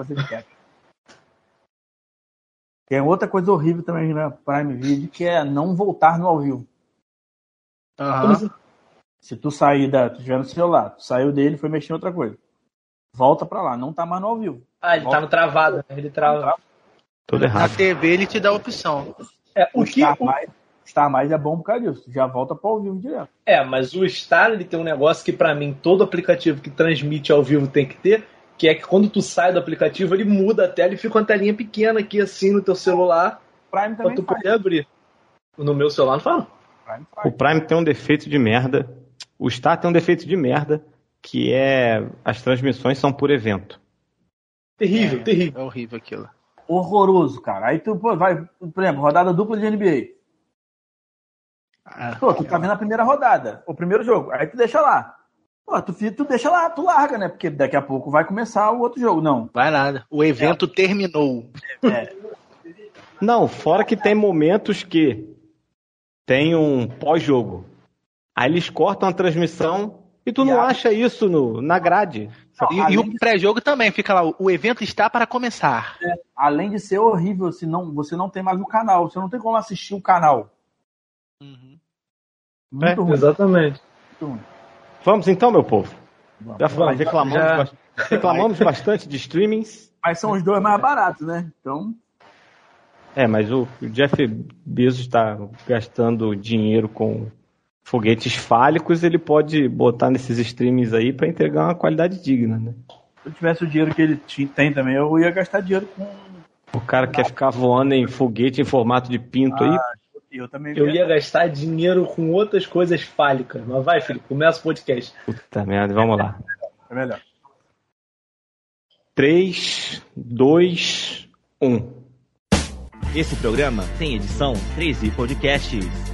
D: Tem outra coisa horrível também na Prime Video, que é não voltar no ao vivo.
F: Uhum.
D: Se tu sair tu estiver no celular, tu saiu dele e foi mexer em outra coisa. Volta pra lá, não tá mais no ao vivo.
B: Ele tá no travado, né? Ele trava.
A: Tudo errado.
F: Na TV ele te dá a opção.
D: O Star Mais é bom por causa disso. Já volta pro ao vivo direto.
B: Mas o Star, ele tem um negócio que pra mim, todo aplicativo que transmite ao vivo tem que ter, que é que quando tu sai do aplicativo, ele muda a tela e fica uma telinha pequena aqui assim no teu celular.
D: Prime também
B: pra tu poder abrir. No meu celular não fala.
A: O Prime tem um defeito de merda. O Star tem um defeito de merda, que é as transmissões são por evento.
B: Terrível.
F: É horrível aquilo.
D: Horroroso, cara. Aí tu vai, por exemplo, rodada dupla de NBA. Tu tá vendo a primeira rodada, o primeiro jogo. Aí tu deixa lá. Tu deixa lá, tu larga, né? Porque daqui a pouco vai começar o outro jogo. Não.
F: Vai nada. O evento terminou.
A: Não, fora que tem momentos que tem um pós-jogo. Aí eles cortam a transmissão e tu não acha isso na grade.
F: E o pré-jogo também fica lá, o evento está para começar.
D: Além de ser horrível, você não tem mais o canal, você não tem como assistir o canal.
F: Uhum.
D: Muito ruim.
B: Exatamente.
D: Muito ruim.
A: Vamos então, meu povo. Reclamamos bastante de streamings.
D: Mas são os 2 mais baratos, né? Então...
A: mas o Jeff Bezos está gastando dinheiro com foguetes fálicos, ele pode botar nesses streamings aí para entregar uma qualidade digna, né?
D: Se eu tivesse o dinheiro que ele tem também, eu ia gastar dinheiro com...
A: O cara quer ficar voando em foguete em formato de pinto aí?
B: Eu ia gastar dinheiro com outras coisas fálicas. Mas vai, Felipe, começa o podcast.
A: Puta merda, vamos lá.
D: É melhor.
A: 3, 2, 1.
L: Esse programa tem edição 13 Podcasts.